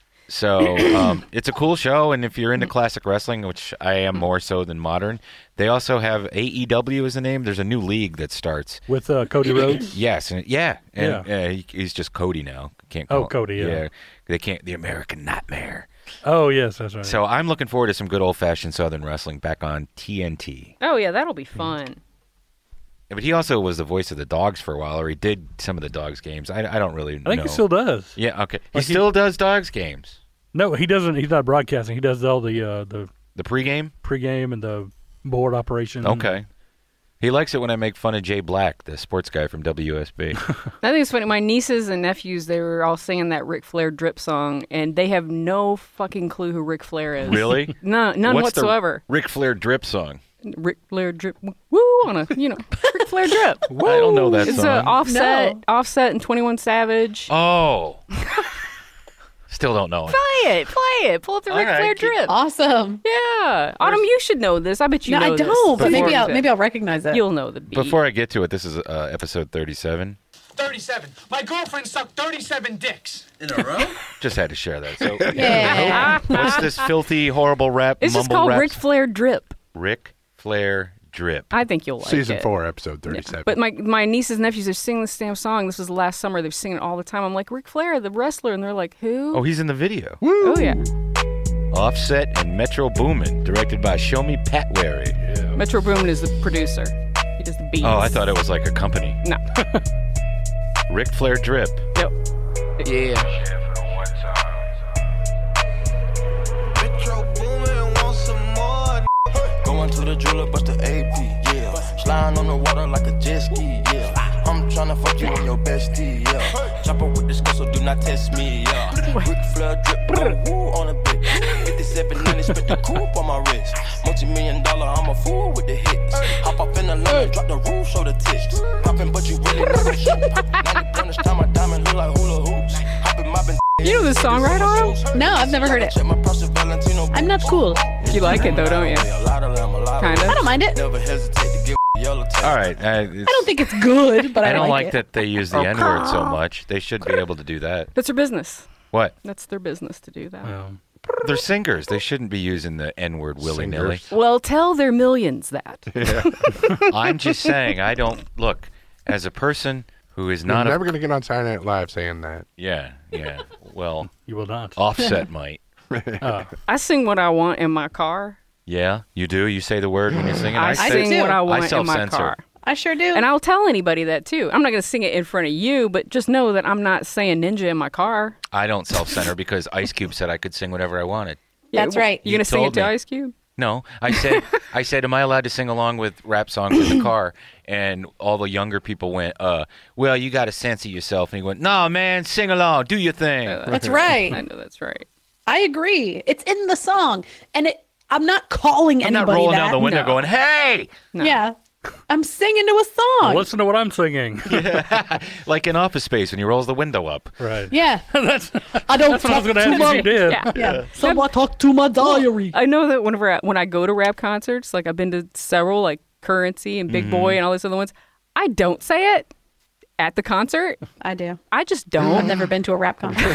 So um, it's a cool show, and if you're into classic wrestling, which I am more so than modern, they also have A E W as the name. There's a new league that starts. With uh, Cody Rhodes? Yes, and yeah, and Yeah. uh, he, he's just Cody now. Can't Oh, call Cody, yeah. They can't. The American Nightmare. Oh, yes, that's right. So I'm looking forward to some good old-fashioned Southern wrestling back on T N T. Oh yeah, that'll be fun. Yeah, but he also was the voice of the Dogs for a while, or he did some of the Dogs games. I, I don't really know. I think he still does. Yeah, okay. He Like he- still does Dogs games. No, he doesn't. He's not broadcasting. He does all the uh, the The pregame? pregame and the board operation. Okay. He likes it when I make fun of Jay Black, the sports guy from W S B. I think it's funny. My nieces and nephews, they were all singing that Ric Flair drip song, and they have no fucking clue who Ric Flair is. Really? No, none What's whatsoever. the Ric Flair drip song? Ric Flair drip, woo on a, you know, Ric Flair drip. I don't know that It's song. uh, Offset, No. Offset and twenty-one Savage. Oh. Still don't know it. Play it, play it. Pull up the All Ric right, Flair keep- drip. Awesome. Yeah, Autumn, you should know this. I bet you No, know I this. don't, but maybe Before- I'll maybe I'll recognize it. You'll know the beat. Before I get to it, this is uh, episode thirty-seven. thirty-seven. My girlfriend sucked thirty-seven dicks. In a row? Just had to share that. So, Yeah. what's this filthy, horrible rap? It's just mumble called rap? Ric Flair drip. Ric Flair drip. I think you'll like Season it. four, episode thirty-seven. But my my nieces and nephews are singing this damn song. This was last summer. They're singing it all the time. I'm like, Ric Flair, the wrestler, and they're like, who? Oh, he's in the video. Oh yeah. Offset and Metro Boomin, directed by Show Me Patwary. Metro Boomin is the producer. He is the beats. Oh, I thought it was like a company. No. Ric Flair drip. Yep. Yeah. Going to the jeweler, bust the A P, yeah. Sliding on the water like a jet ski, yeah. I'm tryna fuck you and your bestie, yeah. Chopper with this girl, so do not test me, yeah. Ric Flair drip, go woo on a bit. fifty-seven ninety, spent the coupe on my wrist. Multi-million dollar, I'm a fool with the hits. Hop up in the line, drop the roof, show the tits. Poppin', but you really never shoot. ninety pointers, time my diamond look like hula hoops. Hoppin', moppin'. You know this song, right, Otto? No, I've never heard it. I'm not cool. You like it, though, don't you? Kind of. I don't mind it. All right. Uh, I don't think it's good, but I, I don't like, like it. that they use the N word so much. They should be able to do that. That's their business. What? That's their business to do that. They're singers. They shouldn't be using the N word willy nilly. Well, tell their millions that. I'm just saying. I don't look as a person who is You're not never a, going to get on Saturday Night Live saying that. Yeah, yeah. Well, you will not. Offset might. I sing what I want in my car. Yeah, you do. You say the word when you're singing. I, I sing say, what I want I in my self-censor. car. I sure do. And I'll tell anybody that, too. I'm not going to sing it in front of you, but just know that I'm not saying ninja in my car. I don't self-censor because Ice Cube said I could sing whatever I wanted. That's right. You going to sing it to me. Ice Cube? No, I said, I said, am I allowed to sing along with rap songs in the car? And all the younger people went, uh, well, you got to censor yourself. And he went, no, man, sing along, do your thing. That's right. I know that's right. I agree. It's in the song, and it. I'm not calling I'm anybody not rolling that. down the window No. going, hey! Yeah. I'm singing to a song. Listen to what I'm singing. Like in Office Space when he rolls the window up. Right. Yeah. that's, I don't that's what talk I was going to to ask my, if you did. Yeah. Yeah. Someone talk to my diary. I know that whenever I, when I go to rap concerts, like I've been to several, like Currency and Big Mhm. Boy and all these other ones, I don't say it at the concert. I do. I just don't. I've never been to a rap concert.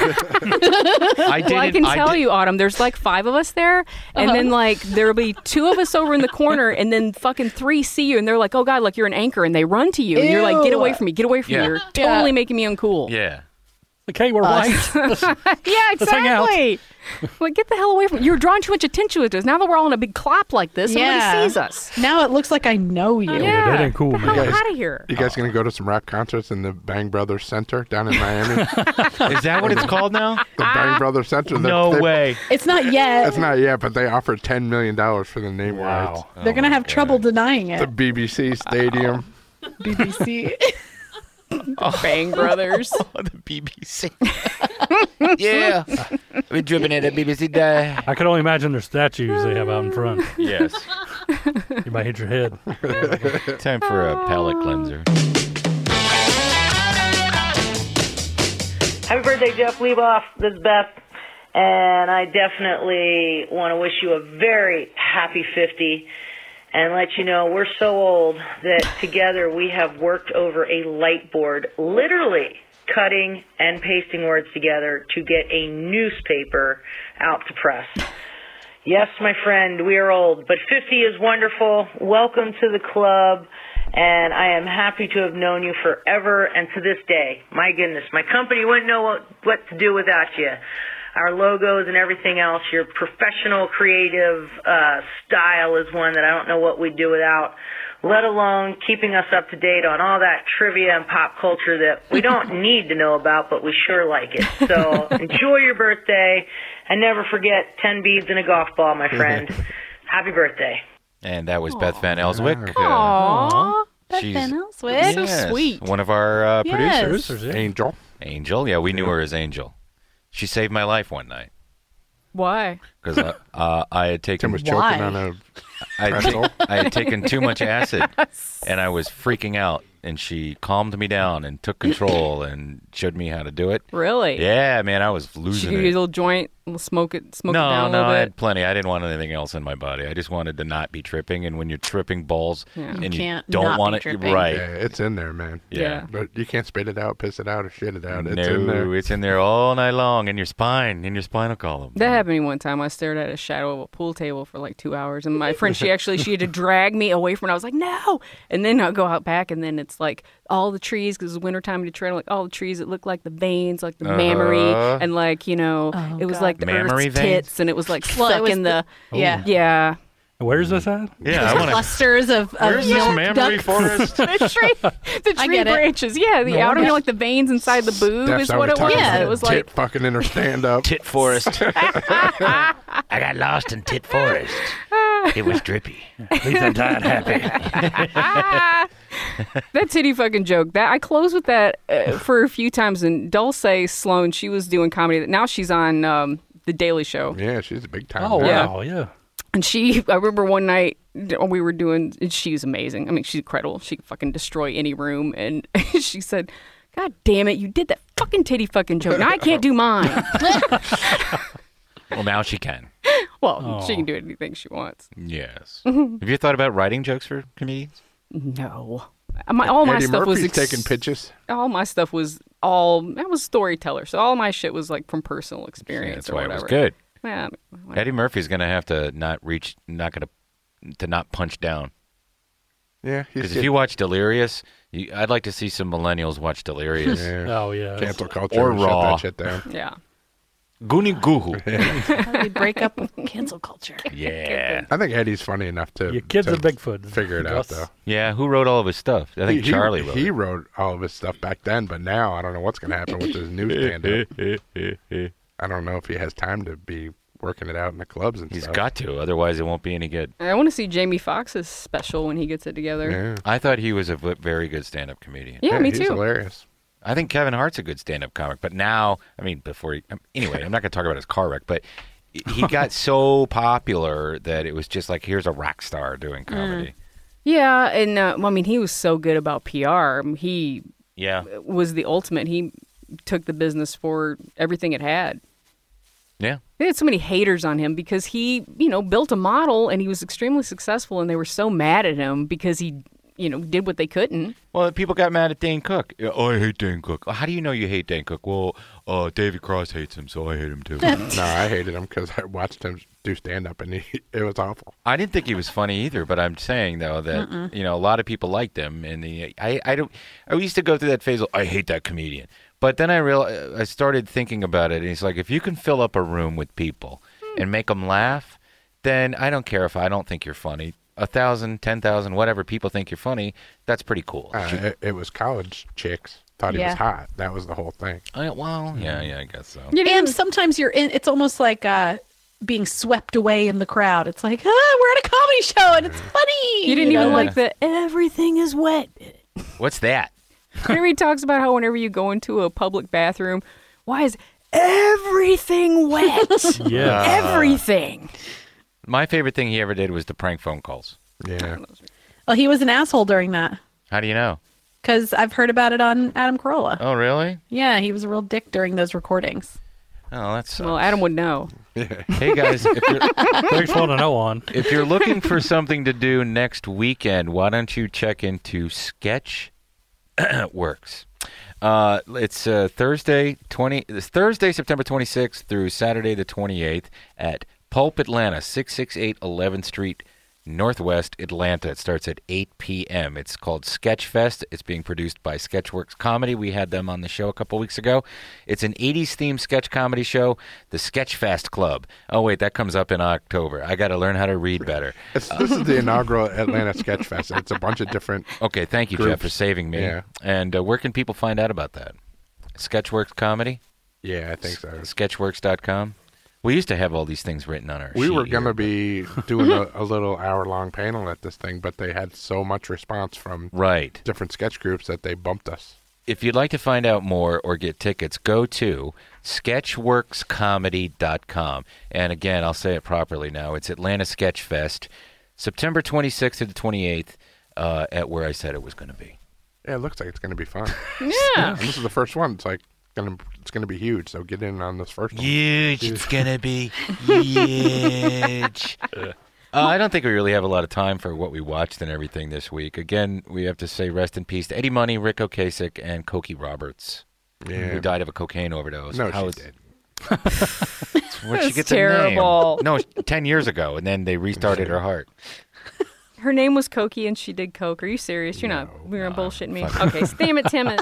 I Well, I didn't- can I tell did- you, Autumn, there's like five of us there, and Uh-huh. then like there'll be two of us over in the corner, and then fucking three see you, and they're like, oh God, like you're an anchor, and they run to you, and you're like, get away from me, get away from Yeah. me. You're Yeah. totally making me uncool. Yeah. Like, hey, we're Us. white. Let's- Yeah, Let's hang out. exactly. Like, get the hell away from me. You're drawing too much attention with us. Now that we're all in a big clap like this, Yeah. somebody sees us. Now it looks like I know you. Yeah. that ain't cool, Get the man. hell You guys- out of here. You guys going to go to some rap concerts in the Bang Brothers Center down in Miami? Is that what it's called now? The Bang Brothers Center. They- No they- way. It's not yet. It's not yet, but they offered ten million dollars for the name rights. They're going to have trouble denying The it. B B C Stadium. B B C. Bang Brothers. Oh, the B B C. Yeah. I've been dripping at the B B C day. I can only imagine their statues they have out in front. Yes. You might hit your head. Time for a palate cleanser. Happy birthday, Jeff Leboff. This is Beth. And I definitely want to wish you a very happy fifty and let you know we're so old that together we have worked over a light board, literally cutting and pasting words together to get a newspaper out to press. Yes, my friend, we are old, but fifty is wonderful. Welcome to the club. And I am happy to have known you forever and to this day. My goodness, my company wouldn't know what, what to do without you. Our logos and everything else, your professional, creative uh, style is one that I don't know what we'd do without, let alone keeping us up to date on all that trivia and pop culture that we don't need to know about, but we sure like it. So enjoy your birthday, and never forget ten beads in a golf ball, my friend. Happy birthday. And that was Beth Van Elswick. Aww. Beth she's Van Elswick. So yes, sweet. One of our uh, Yes. producers. Angel. Angel. Yeah, we knew her as Angel. She saved my life one night Why? because uh, uh, I had taken Tim was choking Why? on a I had, pretzel. ta- I had taken too much acid, and I was freaking out. And she calmed me down and took control and showed me how to do it. Really? Yeah, man, I was She losing give you a it. little joint, little smoke it, smoke no, it down a no, little I bit. had plenty. I didn't want anything else in my body. I just wanted to not be tripping. And when you're tripping balls Yeah. and You you, can't don't not want be it, tripping. right? Yeah, it's in there, man. Yeah. But you can't spit it out, piss it out, or shit it out. It's no, in there. it's in there all night long in your spine, in your spinal column. That happened to me one time. I stared at a shadow of a pool table for like two hours, and my friend, she actually, she had to drag me away from it. I was like, no! And then I'll go out back, and then it's like all the trees, because it's wintertime to trail, like all the trees that look like the veins, like the Uh-huh. mammary, and like, you know, Oh, it was God. like the Mammary earth's veins? tits, and it was like Well, it stuck was in the, the- yeah. yeah. Where's this at? Yeah, I want to. Clusters of, of Where's this milk mammary ducks. forest? the tree, the I tree get it. branches. Yeah, the No, outer, yeah. like the veins inside the boob Steph's is what always it was. talking Yeah, about it was tit like fucking in her stand up. Tit forest. I got lost in Tit Forest. It was drippy. At least I'm not happy. that titty fucking joke. That I closed with that uh, for a few times. And Dulce Sloan, she was doing comedy. Now she's on um, the Daily Show. Yeah, she's a big time. Oh, now. wow, yeah. And she, I remember one night we were doing, and she's amazing. I mean, she's incredible. She could fucking destroy any room. And she said, God damn it, you did that fucking titty fucking joke. Now I can't do mine. Well, now she can. Well, Oh. she can do anything she wants. Yes. Have you thought about writing jokes for comedians? No. My, all my Eddie stuff was Murphy's taking pitches. All my stuff was all, I was storyteller. So all my shit was like from personal experience That's or why whatever. it was good. Yeah. Eddie Murphy's going to have to not reach, not going to, to not punch down. Yeah. he's Because if get- you watch Delirious, you, I'd like to see some millennials watch Delirious. Yeah. Oh, yeah. Cancel culture. Or shut Raw. that shit down. Yeah. Goonie Goohoo. How do we break up with cancel culture? Yeah. I think Eddie's funny enough to. Your kid's to a Bigfoot. Figure it out, though. Yeah, who wrote all of his stuff? I think He- Charlie he, wrote He it. wrote all of his stuff back then, but now I don't know what's going to happen with his new stand-up. I don't know if he has time to be working it out in the clubs and He's stuff. got to, otherwise it won't be any good. I want to see Jamie Foxx's special when he gets it together. I thought he was a v- very good stand-up comedian. Yeah, me he's too. hilarious. I think Kevin Hart's a good stand-up comic, but now, I mean, before he, um, anyway, I'm not going to talk about his car wreck, but he got so popular that it was just like, here's a rock star doing comedy. Yeah, and uh, well, I mean, he was so good about P R. He Yeah. was the ultimate. He took the business for everything it had. Yeah. They had so many haters on him because he, you know, built a model and he was extremely successful, and they were so mad at him because he, you know, did what they couldn't. Well, people got mad at Dane Cook. Yeah, oh, I hate Dane Cook. How do you know you hate Dane Cook? Well, uh, David Cross hates him, so I hate him too. no, I hated him because I watched him do stand-up, and he, it was awful. I didn't think he was funny either, but I'm saying though that Mm-mm. you know a lot of people liked him, and the I I don't I used to go through that phase of I hate that comedian, but then I real I started thinking about it, and it's like if you can fill up a room with people and make them laugh, then I don't care if I don't think you're funny. A thousand, ten thousand, whatever people think you're funny, that's pretty cool. Uh, it, it was college chicks thought he Yeah. was hot. That was the whole thing. I, well, yeah, yeah, I guess so. And sometimes you're in, it's almost like uh, being swept away in the crowd. It's like, ah, we're at a comedy show and it's funny. You didn't You even know? like the everything is wet. What's that? Whenever he talks about how whenever you go into a public bathroom, why is everything wet? Yeah. Everything. My favorite thing he ever did was the prank phone calls. Yeah. Well, he was an asshole during that How do you know? because I've heard about it on Adam Carolla. Oh, really? Yeah, he was a real dick during those recordings. Oh, that's Well, Adam would know. Hey guys, if you're, Thanks for to know on. If you're looking for something to do next weekend, why don't you check into Sketch Works? Uh, it's uh, Thursday twenty. It's Thursday, September twenty-sixth through Saturday the twenty-eighth at Pulp Atlanta, six sixty-eight eleventh Street, Northwest Atlanta. It starts at eight p.m. It's called Sketchfest. It's being produced by Sketchworks Comedy. We had them on the show a couple weeks ago. It's an eighties themed sketch comedy show, the Sketchfest Club. Oh, wait, that comes up in October. I got to learn how to read better. It's, this is the inaugural Atlanta Sketch Fest. It's a bunch of different. Okay, thank you, groups. Jeff, for saving me. Yeah. And uh, where can people find out about that? Sketchworks Comedy? Yeah, I think so. Sketchworks dot com? We used to have all these things written on our We sheet were here. going to be doing a, a little hour-long panel at this thing, but they had so much response from Right. different sketch groups that they bumped us. If you'd like to find out more or get tickets, go to sketchworks comedy dot com. And again, I'll say it properly now. It's Atlanta Sketch Fest, September twenty-sixth to the twenty-eighth, uh, at where I said it was going to be. Yeah, it looks like it's going to be fun. Yeah. And this is the first one. It's like gonna, it's going to be huge. So get in on this first one. Huge. It's going to be huge. Uh, I don't think we really have a lot of time for what we watched and everything this week. Again, we have to say rest in peace to Eddie Money, Rick Ocasek, and Cokie Roberts, Yeah. who died of a cocaine overdose. No, How she is- did. Where'd she That's get the terrible. name? No, ten years ago, and then they restarted her heart. Her name was Cokie and she did coke. Are you serious? You're not. You're not bullshitting me. fuck. Okay, damn it, Tim.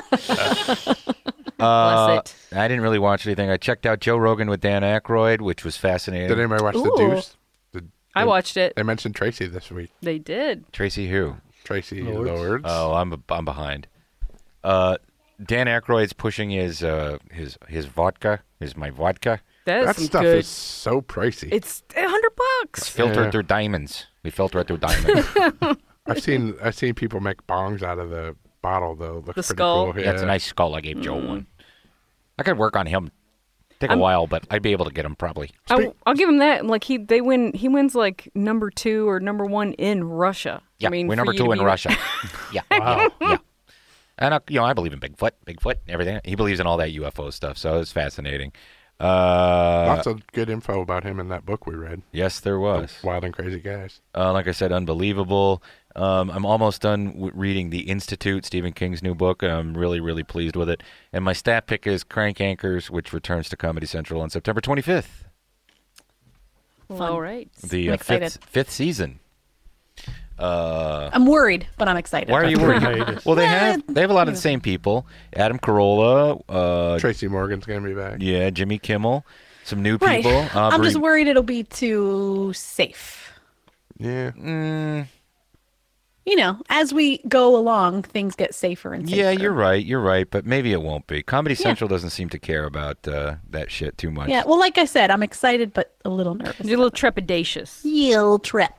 Uh, Bless it. I didn't really watch anything. I checked out Joe Rogan with Dan Aykroyd, which was fascinating. Did anybody watch The Ooh. Deuce? The, I watched it. They mentioned Tracy this week. They did. Tracy who? Tracy Lords. Lords. Oh, I'm I'm behind. Uh, Dan Aykroyd's pushing his uh his his vodka. Is my vodka? That is that some stuff good- is so pricey. It's a hundred bucks. It's filtered Yeah. through diamonds. We filter it through diamonds. I've seen I've seen people make bongs out of the bottle though. Looks The pretty skull? cool. Yeah, it's a nice skull. I gave Joe Mm. one. I could work on him. Take a I'm- while, but I'd be able to get him probably. I, I'll give him that. Like he, they win. He wins like number two or number one in Russia. Yeah, I mean, we're for number you to two in be- Russia. yeah. Wow. Yeah. And I, you know, I believe in Bigfoot, Bigfoot, everything. He believes in all that U F O stuff, so it's fascinating. Uh, Lots of good info about him in that book we read. Yes, there was. Wild and Crazy Guys. Uh, like I said, unbelievable. Um, I'm almost done w- reading The Institute, Stephen King's new book. I'm really, really pleased with it. And my stat pick is Crank Anchors, which returns to Comedy Central on September twenty-fifth. All right. The I'm uh, excited. fifth fifth season. Uh, I'm worried, but I'm excited. why are you worried? Well, they have they have a lot of the same people. Adam Carolla, uh, Tracy Morgan's gonna be back. Yeah, Jimmy Kimmel, some new Right. people. I'm Aubrey- just worried it'll be too safe. Yeah. Mm, You know, as we go along, things get safer and safer. yeah, you're right. You're right, but maybe it won't be. Comedy Yeah. Central doesn't seem to care about uh, that shit too much. Yeah, well, like I said, I'm excited, but a little nervous. You're a little trepidatious. Little trip.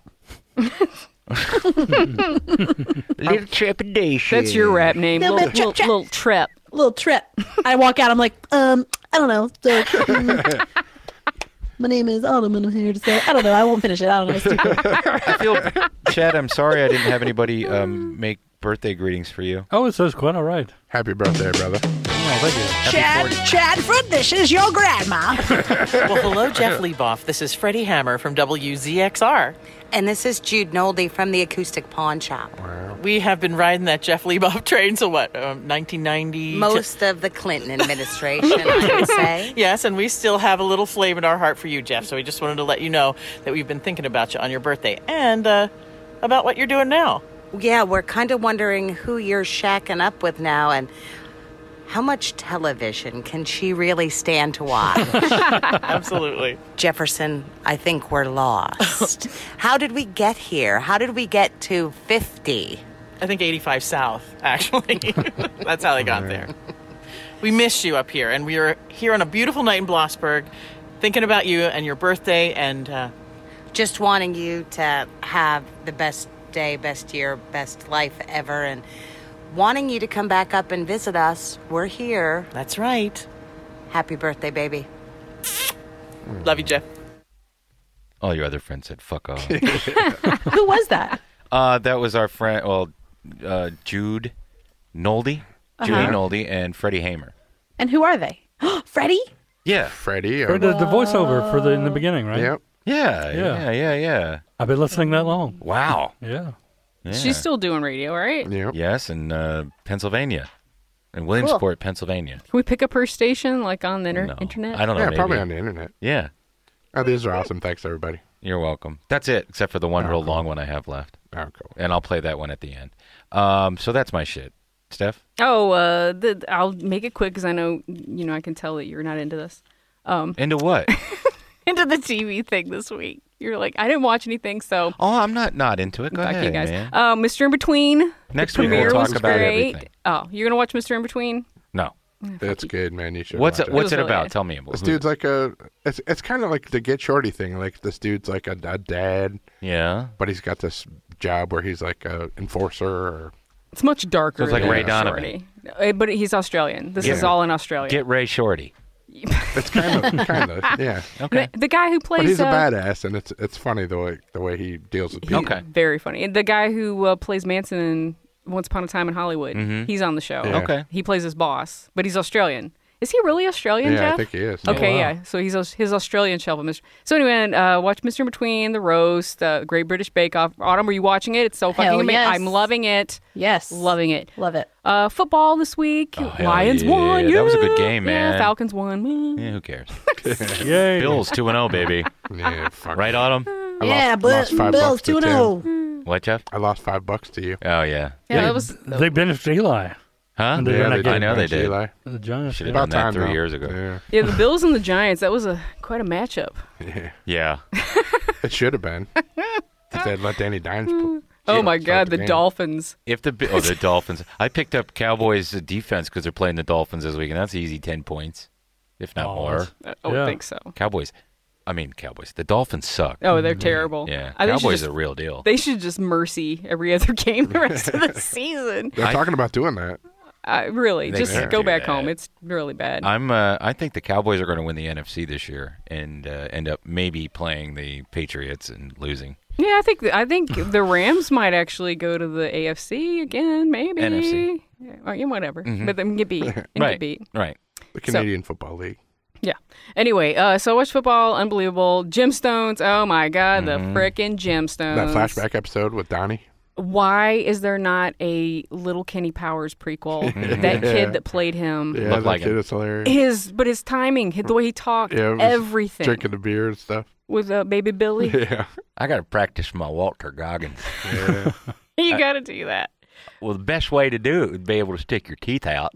Little trepidation. That's your rap name. Little Little, bit little, trip, little trep. Little trip. I walk out, I'm like, um, I don't know. So, mm, my name is Autumn, and I'm here to say, I don't know. I won't finish it. I don't know. It's too good. I feel, Chad, I'm sorry I didn't have anybody um, make birthday greetings for you. Oh, it says quite all right. Happy birthday, brother. Oh, thank you. Chad, Chadford, this is your grandma. Well, hello, Jeff Leboff. This is Freddie Hammer from W Z X R. And this is Jude Nolde from the Acoustic Pawn Shop. We have been riding that Jeff Leboff train, so what, um, nineteen ninety? Most of the Clinton administration, I would say. Yes, and we still have a little flame in our heart for you, Jeff, so we just wanted to let you know that we've been thinking about you on your birthday and uh, about what you're doing now. Yeah, we're kind of wondering who you're shacking up with now and how much television can she really stand to watch? Absolutely. Jefferson, I think we're lost. How did we get here? How did we get to fifty? I think eighty-five South, actually. That's how they got there. We miss you up here, and we are here on a beautiful night in Blossburg, thinking about you and your birthday, and uh, Just wanting you to have the best day, best year, best life ever, and wanting you to come back up and visit us. We're here. That's right. Happy birthday, baby. Love you, Jeff. All your other friends said fuck off. Who was that? uh, that was our friend, well, uh, Jude Nolde, Judy Uh-huh. Nolde, and Freddie Hamer. And who are they? Freddie? Yeah. Freddie. For the, the voiceover for the in the beginning, right? Yep. Yeah, Yeah. yeah, yeah, yeah. I've been listening that long. Wow. Yeah. Yeah. She's still doing radio, right? Yep. Yes, in uh, Pennsylvania, in Williamsport, Cool. Pennsylvania. Can we pick up her station, like on the inter- No. internet? I don't know. Yeah, maybe. probably on the internet. Yeah. Oh, these are awesome. Thanks, everybody. You're welcome. That's it, except for the one Oh, real cool. long one I have left. Oh, cool. And I'll play that one at the end. Um, so that's my shit. Steph? Oh, uh, the, I'll make it quick because I know, you know, I can tell that you're not into this. Um, Into what? into the T V thing this week. You're like, I didn't watch anything, so. Oh, I'm not not into it. Go Fuck ahead, you guys. man. Uh, Mister In Between. Next the week we'll premiere talk was about great. everything. Oh, you're gonna watch Mister In Between? No. That's good, man. You should. What's watch it, what's It it was really about? good. Tell me. This Who- dude's like a. It's it's kind of like the Get Shorty thing. Like this dude's like a, a dad, Yeah. but he's got this job where he's like a enforcer. Or It's much darker. So it's like than Ray Shorty. Uh, But he's Australian. This Get- is all in Australia. Get Ray Shorty. it's kind of kind of yeah. Okay. The, the guy who plays. But he's a uh, badass, and it's it's funny the way the way he deals with people. Okay. Very funny. And the guy who uh, plays Manson in Once Upon a Time in Hollywood, Mhm. he's on the show. Yeah. Okay. He plays his boss, but he's Australian. Is he really Australian, Yeah, I Jeff? think he is. Okay, Oh, wow. yeah. So he's aus- his Australian shelf. Mister So anyway, uh, watch Mister In Between, The Roast, uh, Great British Bake Off. Autumn, were you watching it? It's so fucking Hell amazing. yes. I'm loving it. Yes. Loving it. Love it. Uh, football this week. Oh, hell Lions yeah. won. That was a good yeah. game, Yeah, man. Falcons won. Yeah, who cares? Yay. Bills two and zero, baby. Yeah, fuck. Right, Autumn? I Yeah, lost, but lost five Bills bucks to two and Tim. oh. What, Jeff? I lost five bucks to you. Oh yeah. Yeah, that was. They benched Eli. Huh? And they Yeah, won they that did I know they against did. Eli. The Giants. Should have yeah. done that time, three though. years ago. Yeah. Yeah, the Bills and the Giants. That was a quite a matchup. Yeah. Yeah. It should have been. If they'd let Danny Dimes p- Oh my start God, the the game. Dolphins. If the oh the Dolphins, I picked up Cowboys defense because they're playing the Dolphins this week, and that's easy ten points, if not Oh, more. that's- I don't Yeah. think so. Cowboys, I mean Cowboys. The Dolphins suck. Oh, they're terrible. Yeah, I think they should Cowboys just- are a real deal. They should just mercy every other game the rest of the season. They're I- talking about doing that. Uh, really, They just can't go do back that. home. It's really bad. I'm. Uh, I think the Cowboys are going to win the N F C this year and uh, end up maybe playing the Patriots and losing. Yeah, I think I think the Rams might actually go to the A F C again, maybe. N F C. Yeah, or, yeah, whatever. Mhm. But then get beat. And Right. get beat. Right. The So- Canadian Football League. Yeah. Anyway, uh, so I watched football. Unbelievable. Gemstones. Oh my God, the frickin' Gemstones. That flashback episode with Donnie. Why is there not a Little Kenny Powers prequel? That Yeah. kid that played him. Yeah, Looked that like kid him. is hilarious. His, but his timing, the way he talked, Yeah, it was everything Drinking the beer and stuff. with uh, Baby Billy. Yeah. I got to practice my Walter Goggins. Yeah. You got to do that. Well, the best way to do it would be able to stick your teeth out.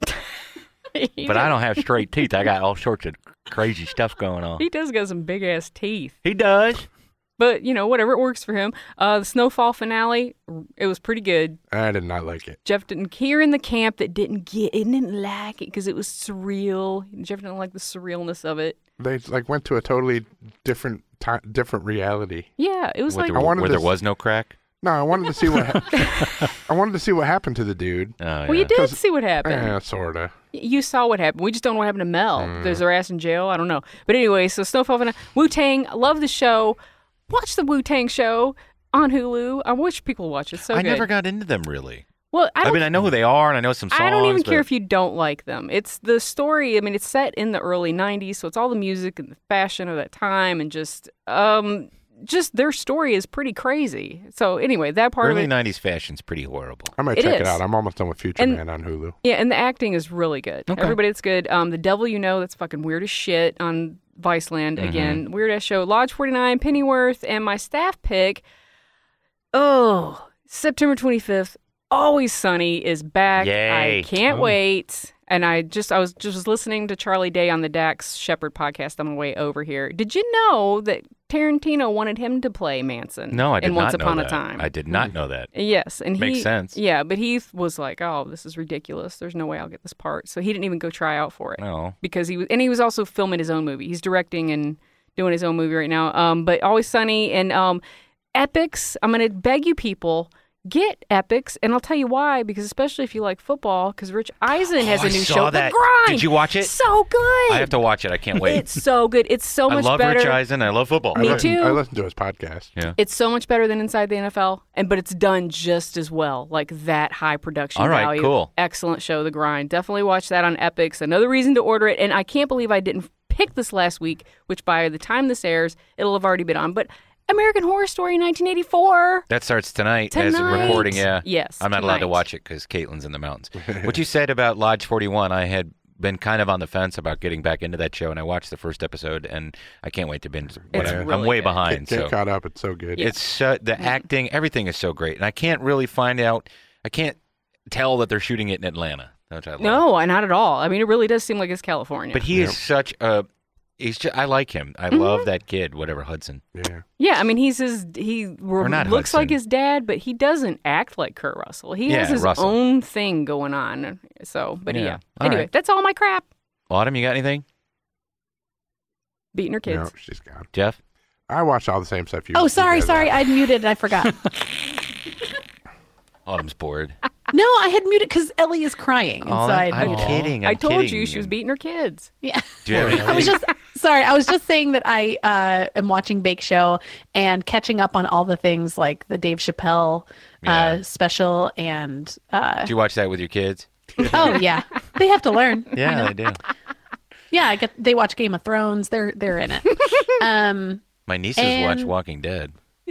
He But I does- don't have straight teeth. I got all sorts of crazy stuff going on. He does got some big ass teeth. He does. But you know, whatever, it works for him. Uh, the Snowfall finale, it was pretty good. I did not like it. Jeff didn't hear in the camp that didn't get, it didn't like it because it was surreal. Jeff didn't like the surrealness of it. They like went to a totally different ti different reality. Yeah, it was Where, like there, I wanted where to there s- was no crack. No, I wanted to see what ha- I wanted to see what happened to the dude. Oh, well, you yeah. did 'Cause- see what happened. Yeah, sorta. You saw what happened. We just don't know what happened to Mel. Mm. There's their ass in jail. I don't know. But anyway, so Snowfall finale, Wu Tang. Love the show. Watch the Wu Tang show on Hulu. I wish people watch it. So I good. never got into them really. Well, I, I, don't mean, I know who they are and I know some songs. I don't even care but- if you don't like them. It's the story. I mean, it's set in the early nineties, so it's all the music and the fashion of that time, and just, um, just their story is pretty crazy. So anyway, that part early of it, nineties fashion's pretty horrible. I might It check it is. out. I'm almost done with Future And- Man on Hulu. yeah, and the acting is really good. Okay. Everybody, it's good. Um, the Devil You Know, that's fucking weird as shit on Viceland Mm-hmm. again. Weird ass show. Lodge forty-nine, Pennyworth, and my staff pick. Oh, September twenty-fifth. Always Sunny is back. Yay. I can't Oh. wait. And I just I was just was listening to Charlie Day on the Dax Shepard podcast on my way over here. Did you know that Tarantino wanted him to play Manson? No, I did in not Once know Upon that. a Time. I did not know that. Yes, and Makes he sense. Yeah, but he was like, "Oh, this is ridiculous. There's no way I'll get this part." So he didn't even go try out for it. No. Because he was, and he was also filming his own movie. He's directing and doing his own movie right now. Um, but Always Sunny and um, Epics. I'm gonna beg you people. Get Epics, and I'll tell you why. Because especially if you like football, because Rich Eisen has Oh, a I new saw show, that. The Grind. Did you watch it? So good. I have to watch it. I can't wait. It's so good. It's so I much love better. Rich Eisen. I love football. Me I listened, too. I listened to his podcast. Yeah. It's so much better than Inside the N F L, and but it's done just as well. Like that high production All right, value. cool. Excellent show, The Grind. Definitely watch that on Epics. Another reason to order it, and I can't believe I didn't pick this last week, which by the time this airs, it'll have already been on. But American Horror Story nineteen eighty-four. That starts tonight, as Tonight. recording, yeah. Yes, I'm not allowed to tonight. watch it because Caitlin's in the mountains. What you said about Lodge forty-one, I had been kind of on the fence about getting back into that show, and I watched the first episode, and I can't wait to binge. Whatever. I'm really way good. behind. Get so caught up. It's so good. It's so, the acting, everything is so great, and I can't really find out. I can't tell that they're shooting it in Atlanta, which I love. No, I- not at all. I mean, it really does seem like it's California. But he is such a. He's just, I like him. I Mm-hmm. love that kid, whatever Hudson. Yeah. yeah, I mean, he's his. He Or not looks Hudson. like his dad, but he doesn't act like Kurt Russell. He has Yeah, his Russell. own thing going on. So, but Yeah. yeah. All Anyway, right. that's all my crap. Autumn, you got anything? Beating her kids. No, she's gone. Jeff? I watched all the same stuff you. Oh, you sorry, guys sorry. watch. I'd muted and I forgot. Autumn's bored. No, I had muted because Ellie is crying Oh, inside. I'm muted. kidding. I I'm told kidding. you she was beating her kids. Yeah. Do you have anything? I was just sorry. I was just saying that I uh, am watching Bake Show and catching up on all the things like the Dave Chappelle uh, Yeah. special and. Uh, Did you watch that with your kids? oh yeah, they have to learn. I Yeah, know. they do. Yeah, I get. They watch Game of Thrones. They're they're in it. um, My nieces And- watch Walking Dead.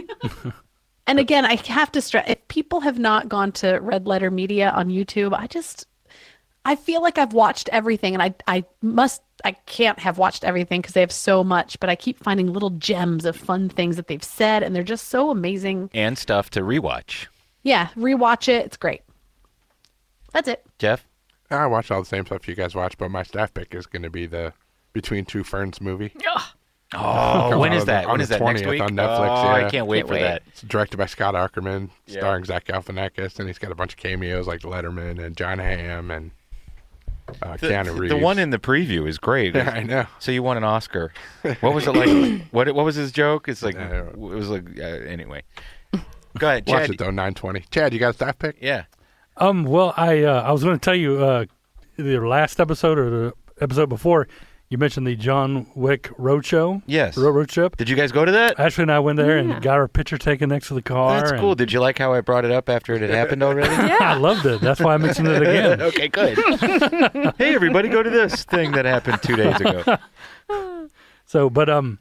and again, I have to stress: if people have not gone to Red Letter Media on YouTube, I just. I feel like I've watched everything, and I I must I can't have watched everything because they have so much, but I keep finding little gems of fun things that they've said, and they're just so amazing. And stuff to rewatch. Yeah, rewatch it; it's great. That's it. Jeff? I watch all the same stuff you guys watch, but my staff pick is going to be the Between Two Ferns movie. Oh, when is that? On When the is that? Next twentieth week? on Netflix. Oh, yeah. I can't wait Can't for wait. that. It's directed by Scott Aukerman, Yeah. starring Zach Galifianakis, and he's got a bunch of cameos like Letterman and John Hamm and uh, The, Keanu Reeves. the one in the preview is great. Yeah, I know. So you won an Oscar. What was it like? what What was his joke? It's like it was like uh, anyway. Go ahead, Watch Chad. it though, nine twenty. Chad, you got a staff pick? Yeah. Um. Well, I uh, I was going to tell you uh, the last episode or the episode before. You mentioned the John Wick Roadshow. Yes. Road, road trip. Did you guys go to that? Ashley and I went there Yeah. and got our picture taken next to the car. That's and- cool. Did you like how I brought it up after it had happened already? I loved it. That's why I mentioned it again. Okay, good. Hey, everybody, go to this thing that happened two days ago. So, but um,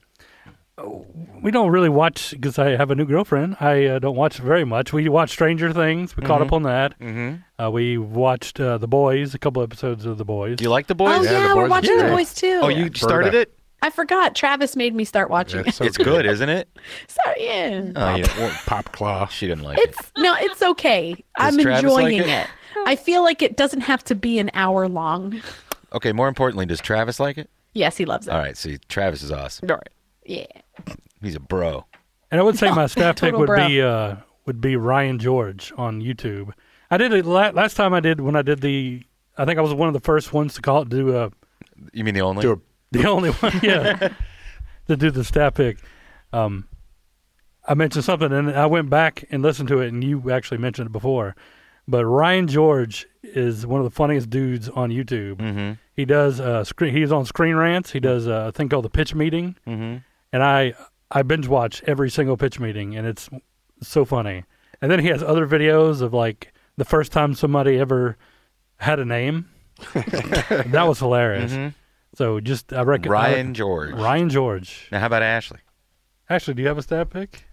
we don't really watch because I have a new girlfriend. I uh, don't watch very much. We watched Stranger Things. We caught Mhm. up on that. Mm-hmm. Uh, we watched uh, The Boys, a couple episodes of The Boys. Do you like The Boys? Oh, yeah, we're watching The Boys, too. Oh, you started it? I forgot. Travis made me start watching it. It's good, isn't it? Sorry, yeah. Oh, you well, Pop Claw. She didn't like it. It's no, it's okay. I'm Travis enjoying like it? it? I feel like it doesn't have to be an hour long. Okay, more importantly, does Travis like it? Yes, he loves it. All right, see, Travis is awesome. All right. Yeah. He's a bro. And I would say my staff pick Total would bro. be uh, would be Ryan George on YouTube. I did it la- last time. I did when I did the. I think I was one of the first ones to call it do a. You mean the only? Do a, the only one, yeah. to do the staff pick. Um, I mentioned something, and I went back and listened to it, and you actually mentioned it before. But Ryan George is one of the funniest dudes on YouTube. Mm-hmm. He does uh, screen. He's on Screen Rants. He does uh, a thing called the Pitch Meeting, Mm-hmm. and I I binge watch every single pitch meeting, and it's so funny. And then he has other videos of like the first time somebody ever had a name. That was hilarious. Mhm. So just I reckon Ryan George. Ryan George. Now, how about Ashley? Ashley, do you have a stat pick?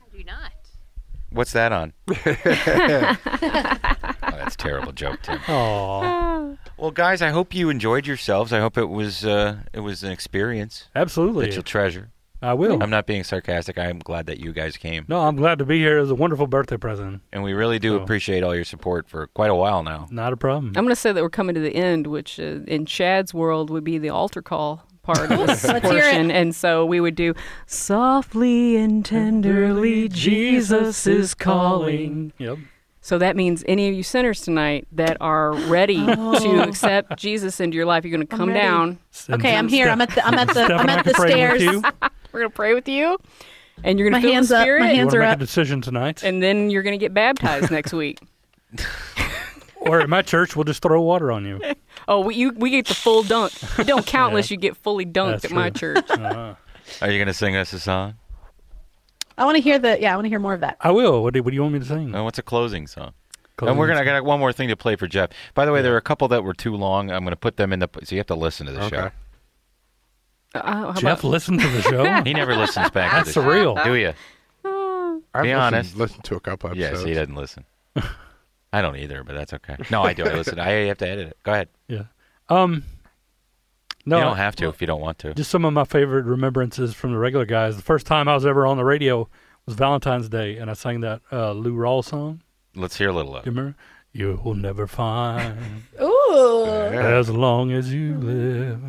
What's that on? Oh, that's a terrible joke, Tim. Aww. Well, guys, I hope you enjoyed yourselves. I hope it was uh, it was an experience. Absolutely. That you'll treasure. I will. I'm not being sarcastic. I'm glad that you guys came. No, I'm glad to be here. It was a wonderful birthday present. And we really do So- appreciate all your support for quite a while now. Not a problem. I'm going to say that we're coming to the end, which uh, in Chad's world would be the altar call part of this Let's hear portion. it. And so we would do, softly and tenderly, Jesus is calling. Yep. So that means any of you sinners tonight that are ready to accept Jesus into your life, you're going to come ready. down. Okay, I'm here. I'm at the I'm at the Steph I'm and I at can the pray with stairs. you. We're going to pray with you, and you're going My to feel hands the up, Spirit. my You hands want to are make up. a decision tonight? And then you're going to get baptized next week. Or at my church, we'll just throw water on you. Oh, we, you, we get the full dunk. It don't count unless you get fully dunked That's at my true. church. Uh-huh. Are you going to sing us a song? I want to hear the yeah. I want to hear more of that. I will. What do, what do you want me to sing? No, what's a closing song? Closing and we're gonna. I song. got one more thing to play for Jeff. By the way, there are a couple that were too long. I'm gonna put them in the. So you have to listen to the Okay. show. Uh, how Jeff about- listened to the show? He never listens back. That's to the surreal. Show. Do you? I've Be listened, honest. listened to a couple Yes, episodes. he doesn't listen. I don't either, but that's okay. No, I do. I listen. I have to edit it. Go ahead. Yeah. Um. No, you don't have to if you don't want to. Just some of my favorite remembrances from the regular guys. The first time I was ever on the radio was Valentine's Day, and I sang that uh, Lou Rawls song. Let's hear a little of Do it. you remember? You will never find Ooh. as long as you live.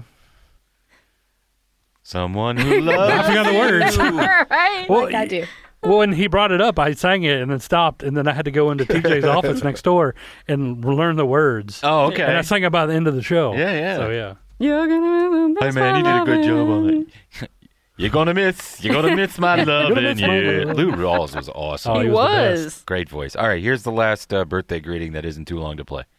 Someone who loves Laughing on the words. All right. Well, like I do. Well, when he brought it up, I sang it and then stopped, and then I had to go into T J's office next door and learn the words. Oh, okay. And I sang it by the end of the show. Yeah, yeah. So yeah. You're gonna Hey man, you did a good job on it. You're gonna miss. You're gonna miss my loving. miss my Yeah. love. Lou Rawls was awesome. Oh, He he was the best. was. Great voice. All right, here's the last uh, birthday greeting that isn't too long to play.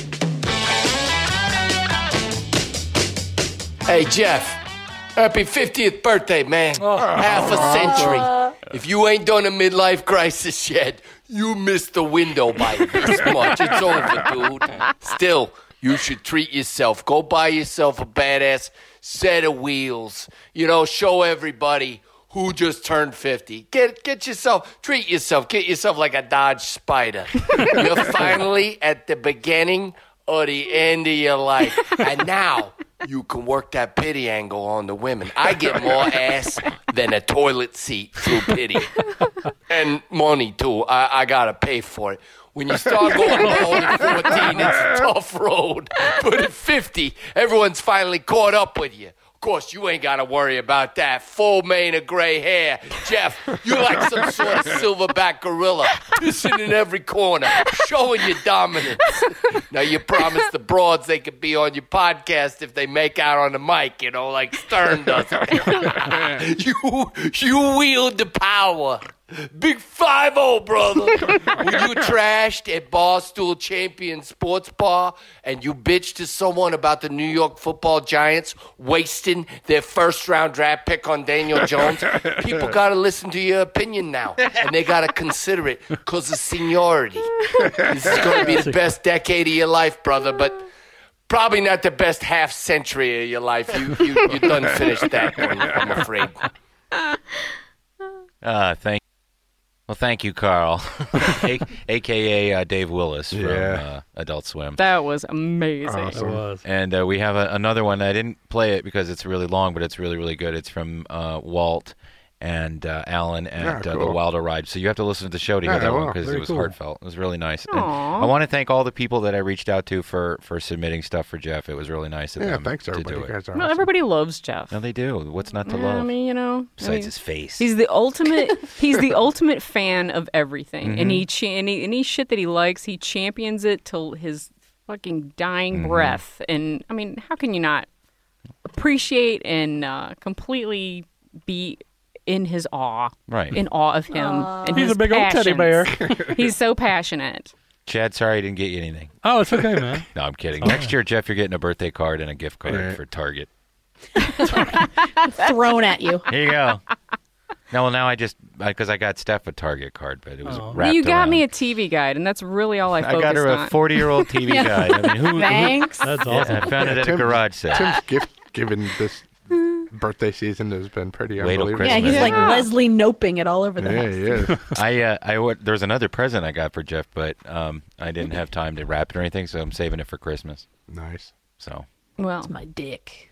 Hey, Jeff. Happy fiftieth birthday, man. Half a century. If you ain't done a midlife crisis yet, you missed the window by this much. It's over, dude. Still, you should treat yourself. Go buy yourself a badass set of wheels. You know, show everybody who just turned fifty. Get get yourself, treat yourself. Get yourself like a Dodge Spider. You're finally at the beginning or the end of your life. And now, you can work that pity angle on the women. I get more ass than a toilet seat through pity. And money, too. I, I got to pay for it. When you start going low at fourteen, it's a tough road. But at fifty, everyone's finally caught up with you. Of course, you ain't got to worry about that full mane of gray hair. Jeff, you're like some sort of silverback gorilla, pissing in every corner, showing your dominance. Now, you promised the broads they could be on your podcast if they make out on the mic, you know, like Stern does. you, you wield the power. Big five oh, brother. When you trashed at Barstool Champion Sports Bar and you bitched to someone about the New York Football Giants wasting their first-round draft pick on Daniel Jones, people got to listen to your opinion now, and they got to consider it because of seniority. This is going to be the best decade of your life, brother, but probably not the best half-century of your life. You, you, you done finished that one, I'm afraid. Uh, thank Well, thank you, Carl, a- A K A uh, Dave Willis from Yeah. uh, Adult Swim. That was amazing. Awesome. It was. And uh, we have a, another one. I didn't play it because it's really long, but it's really, really good. It's from uh, Walt and uh, Alan and Yeah, uh, the cool. Wilder Ride. So you have to listen to the show to hear Yeah, that I one will. because Very it was cool. heartfelt. It was really nice. And Aw. I want to thank all the people that I reached out to for, for submitting stuff for Jeff. It was really nice of Yeah, them thanks to everybody. do You it. guys are Well, awesome. everybody loves Jeff. No, they do. What's not to Yeah, love? I mean, you know, Besides I mean, his face. He's the ultimate. He's the ultimate fan of everything, and Mhm. he cha- any any shit that he likes, he champions it till his fucking dying Mhm. breath. And I mean, how can you not appreciate and uh, completely be in his awe, Right. in awe of him? Aw. And He's his a big old teddy bear. passions. He's so passionate. Chad, sorry I didn't get you anything. Oh, it's okay, man. No, I'm kidding. Oh. Next year, Jeff, you're getting a birthday card and a gift card Right. for Target. Thrown at you. Here you go. No, well, now I just, because I got Steph a Target card, but it was Oh. wrapped You got around. me a T V guide, and that's really all I I focused got her a on. forty-year-old T V Yeah. guide. I mean, who, who- Thanks. That's Yeah, awesome. I found it at a Tim- garage sale. Tim's gift giving this birthday season has been pretty Wait till unbelievable. Yeah, he's like Leslie Noping it all over the Yeah, house. he is. I, uh, I, w- there was another present I got for Jeff, but um, I didn't have time to wrap it or anything, so I'm saving it for Christmas. Nice. So Well, It's my dick.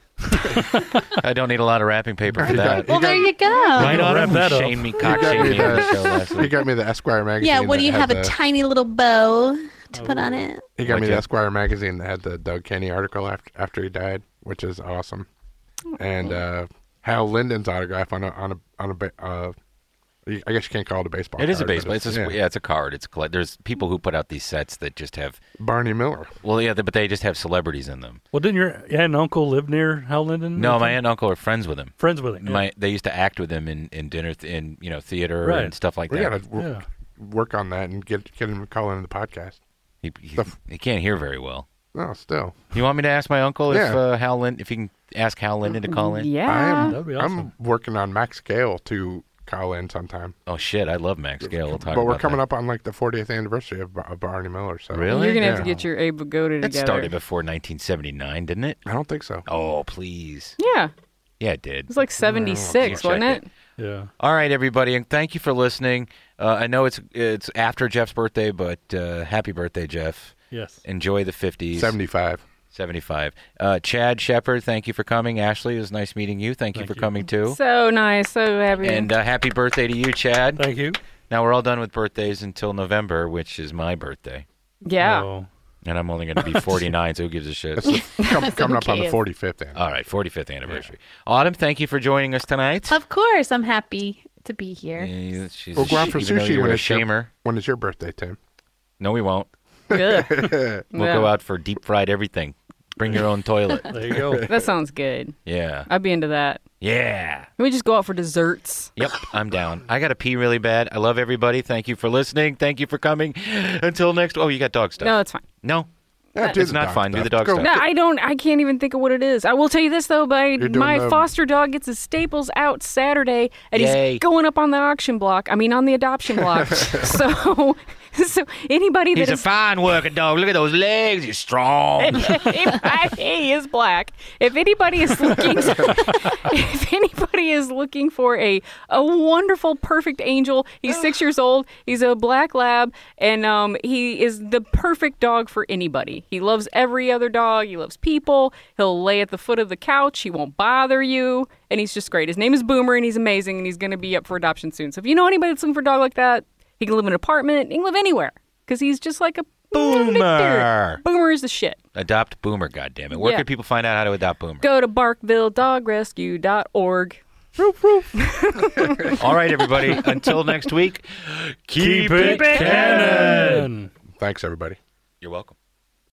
I don't need a lot of wrapping paper for that. Well, there you go. Right on Wrap him. that up. Shame me, You cock got shame me me on the the- show last He week. got me the Esquire magazine. Yeah, what do that you had have? A the- tiny little bow to put on it? He got What'd me the you- Esquire magazine that had the Doug Kenny article after after he died, which is awesome, and uh, Hal Linden's autograph on a on a on a ba- uh, I guess you can't call it a baseball. It is a card, but baseball. It's, a, yeah. yeah. it's a card. It's collect- There's people who put out these sets that just have. Barney Miller. Well, yeah, but they just have celebrities in them. Well, didn't your aunt and uncle live near Hal Linden? No, my aunt and uncle are friends with him. Friends with him. Yeah. My they used to act with him in, in dinner th- in you know theater Right. and stuff like We that. gotta w- Yeah. work on that and get get him to call into the podcast. He, he, Stuff. he can't hear very well. No, still. You want me to ask my uncle if Yeah. uh, Hal Lin- if you can ask Hal Linden to call in? I Yeah. am. That'd be awesome. I'm working on Max Gale to call in sometime. Oh shit, I love Max Gale. We'll talk but we're about coming that. up on like the fortieth anniversary of, Bar- of Barney Miller. So Really? You're gonna have to Yeah. get your Abe Vigoda That together. started before nineteen seventy-nine, didn't it? I don't think so. Oh, please. Yeah, Yeah, it did. it was like seventy-six, Check wasn't it? Yeah. All right, everybody, and thank you for listening. Uh, I know it's it's after Jeff's birthday, but uh, happy birthday, Jeff. Yes. Enjoy the fifties. seventy-five. seventy-five. Uh, Chad Shepard, thank you for coming. Ashley, it was nice meeting you. Thank, you Thank for you. coming, too. So nice, so happy. And uh, happy birthday to you, Chad. Thank you. Now, we're all done with birthdays until November, which is my birthday. yeah. Oh. And I'm only going to be forty-nine, so who gives a shit? It's the- com- coming up on the cares? forty-fifth. Anniversary. All right, forty-fifth anniversary. Autumn, thank you for joining us tonight. Of course, I'm happy to be here. Yeah, she's We'll a go out sh- for even though sushi you're when a it's your, shamer. when it's your birthday, Tim. No, we won't. Good. We'll Yeah. go out for deep fried everything. Bring your own toilet. There you go. That sounds good. Yeah. I'd be into that. Yeah. Can we just go out for desserts? Yep, I'm down. I got to pee really bad. I love everybody. Thank you for listening. Thank you for coming. Until next. Oh, you got dog stuff. No, it's fine. No. Yeah, do It's the not dog fine. Do stuff. the dog Go- stuff. No, I don't. I can't even think of what it is. I will tell you this though: by You're doing my the- foster dog gets his staples out Saturday, and Yay. he's going up on the auction block. I mean, on the adoption block. so, so anybody that He's a is fine working dog. Look at those legs. He's strong. he is black. If anybody is looking, if anybody is looking for a a wonderful, perfect angel, he's six years old. He's a black lab, and um, he is the perfect dog for anybody. me. He loves every other dog. He loves people. He'll lay at the foot of the couch. He won't bother you. And he's just great. His name is Boomer, and he's amazing, and he's going to be up for adoption soon. So if you know anybody that's looking for a dog like that, he can live in an apartment. He can live anywhere because he's just like a Boomer. Boomer is the shit. Adopt Boomer, goddammit. Where Yeah. can people find out how to adopt Boomer? Go to barkville dog rescue dot org. Roof, roof. All right, everybody. Until next week, keep, Keep it canon. Thanks, everybody. You're welcome.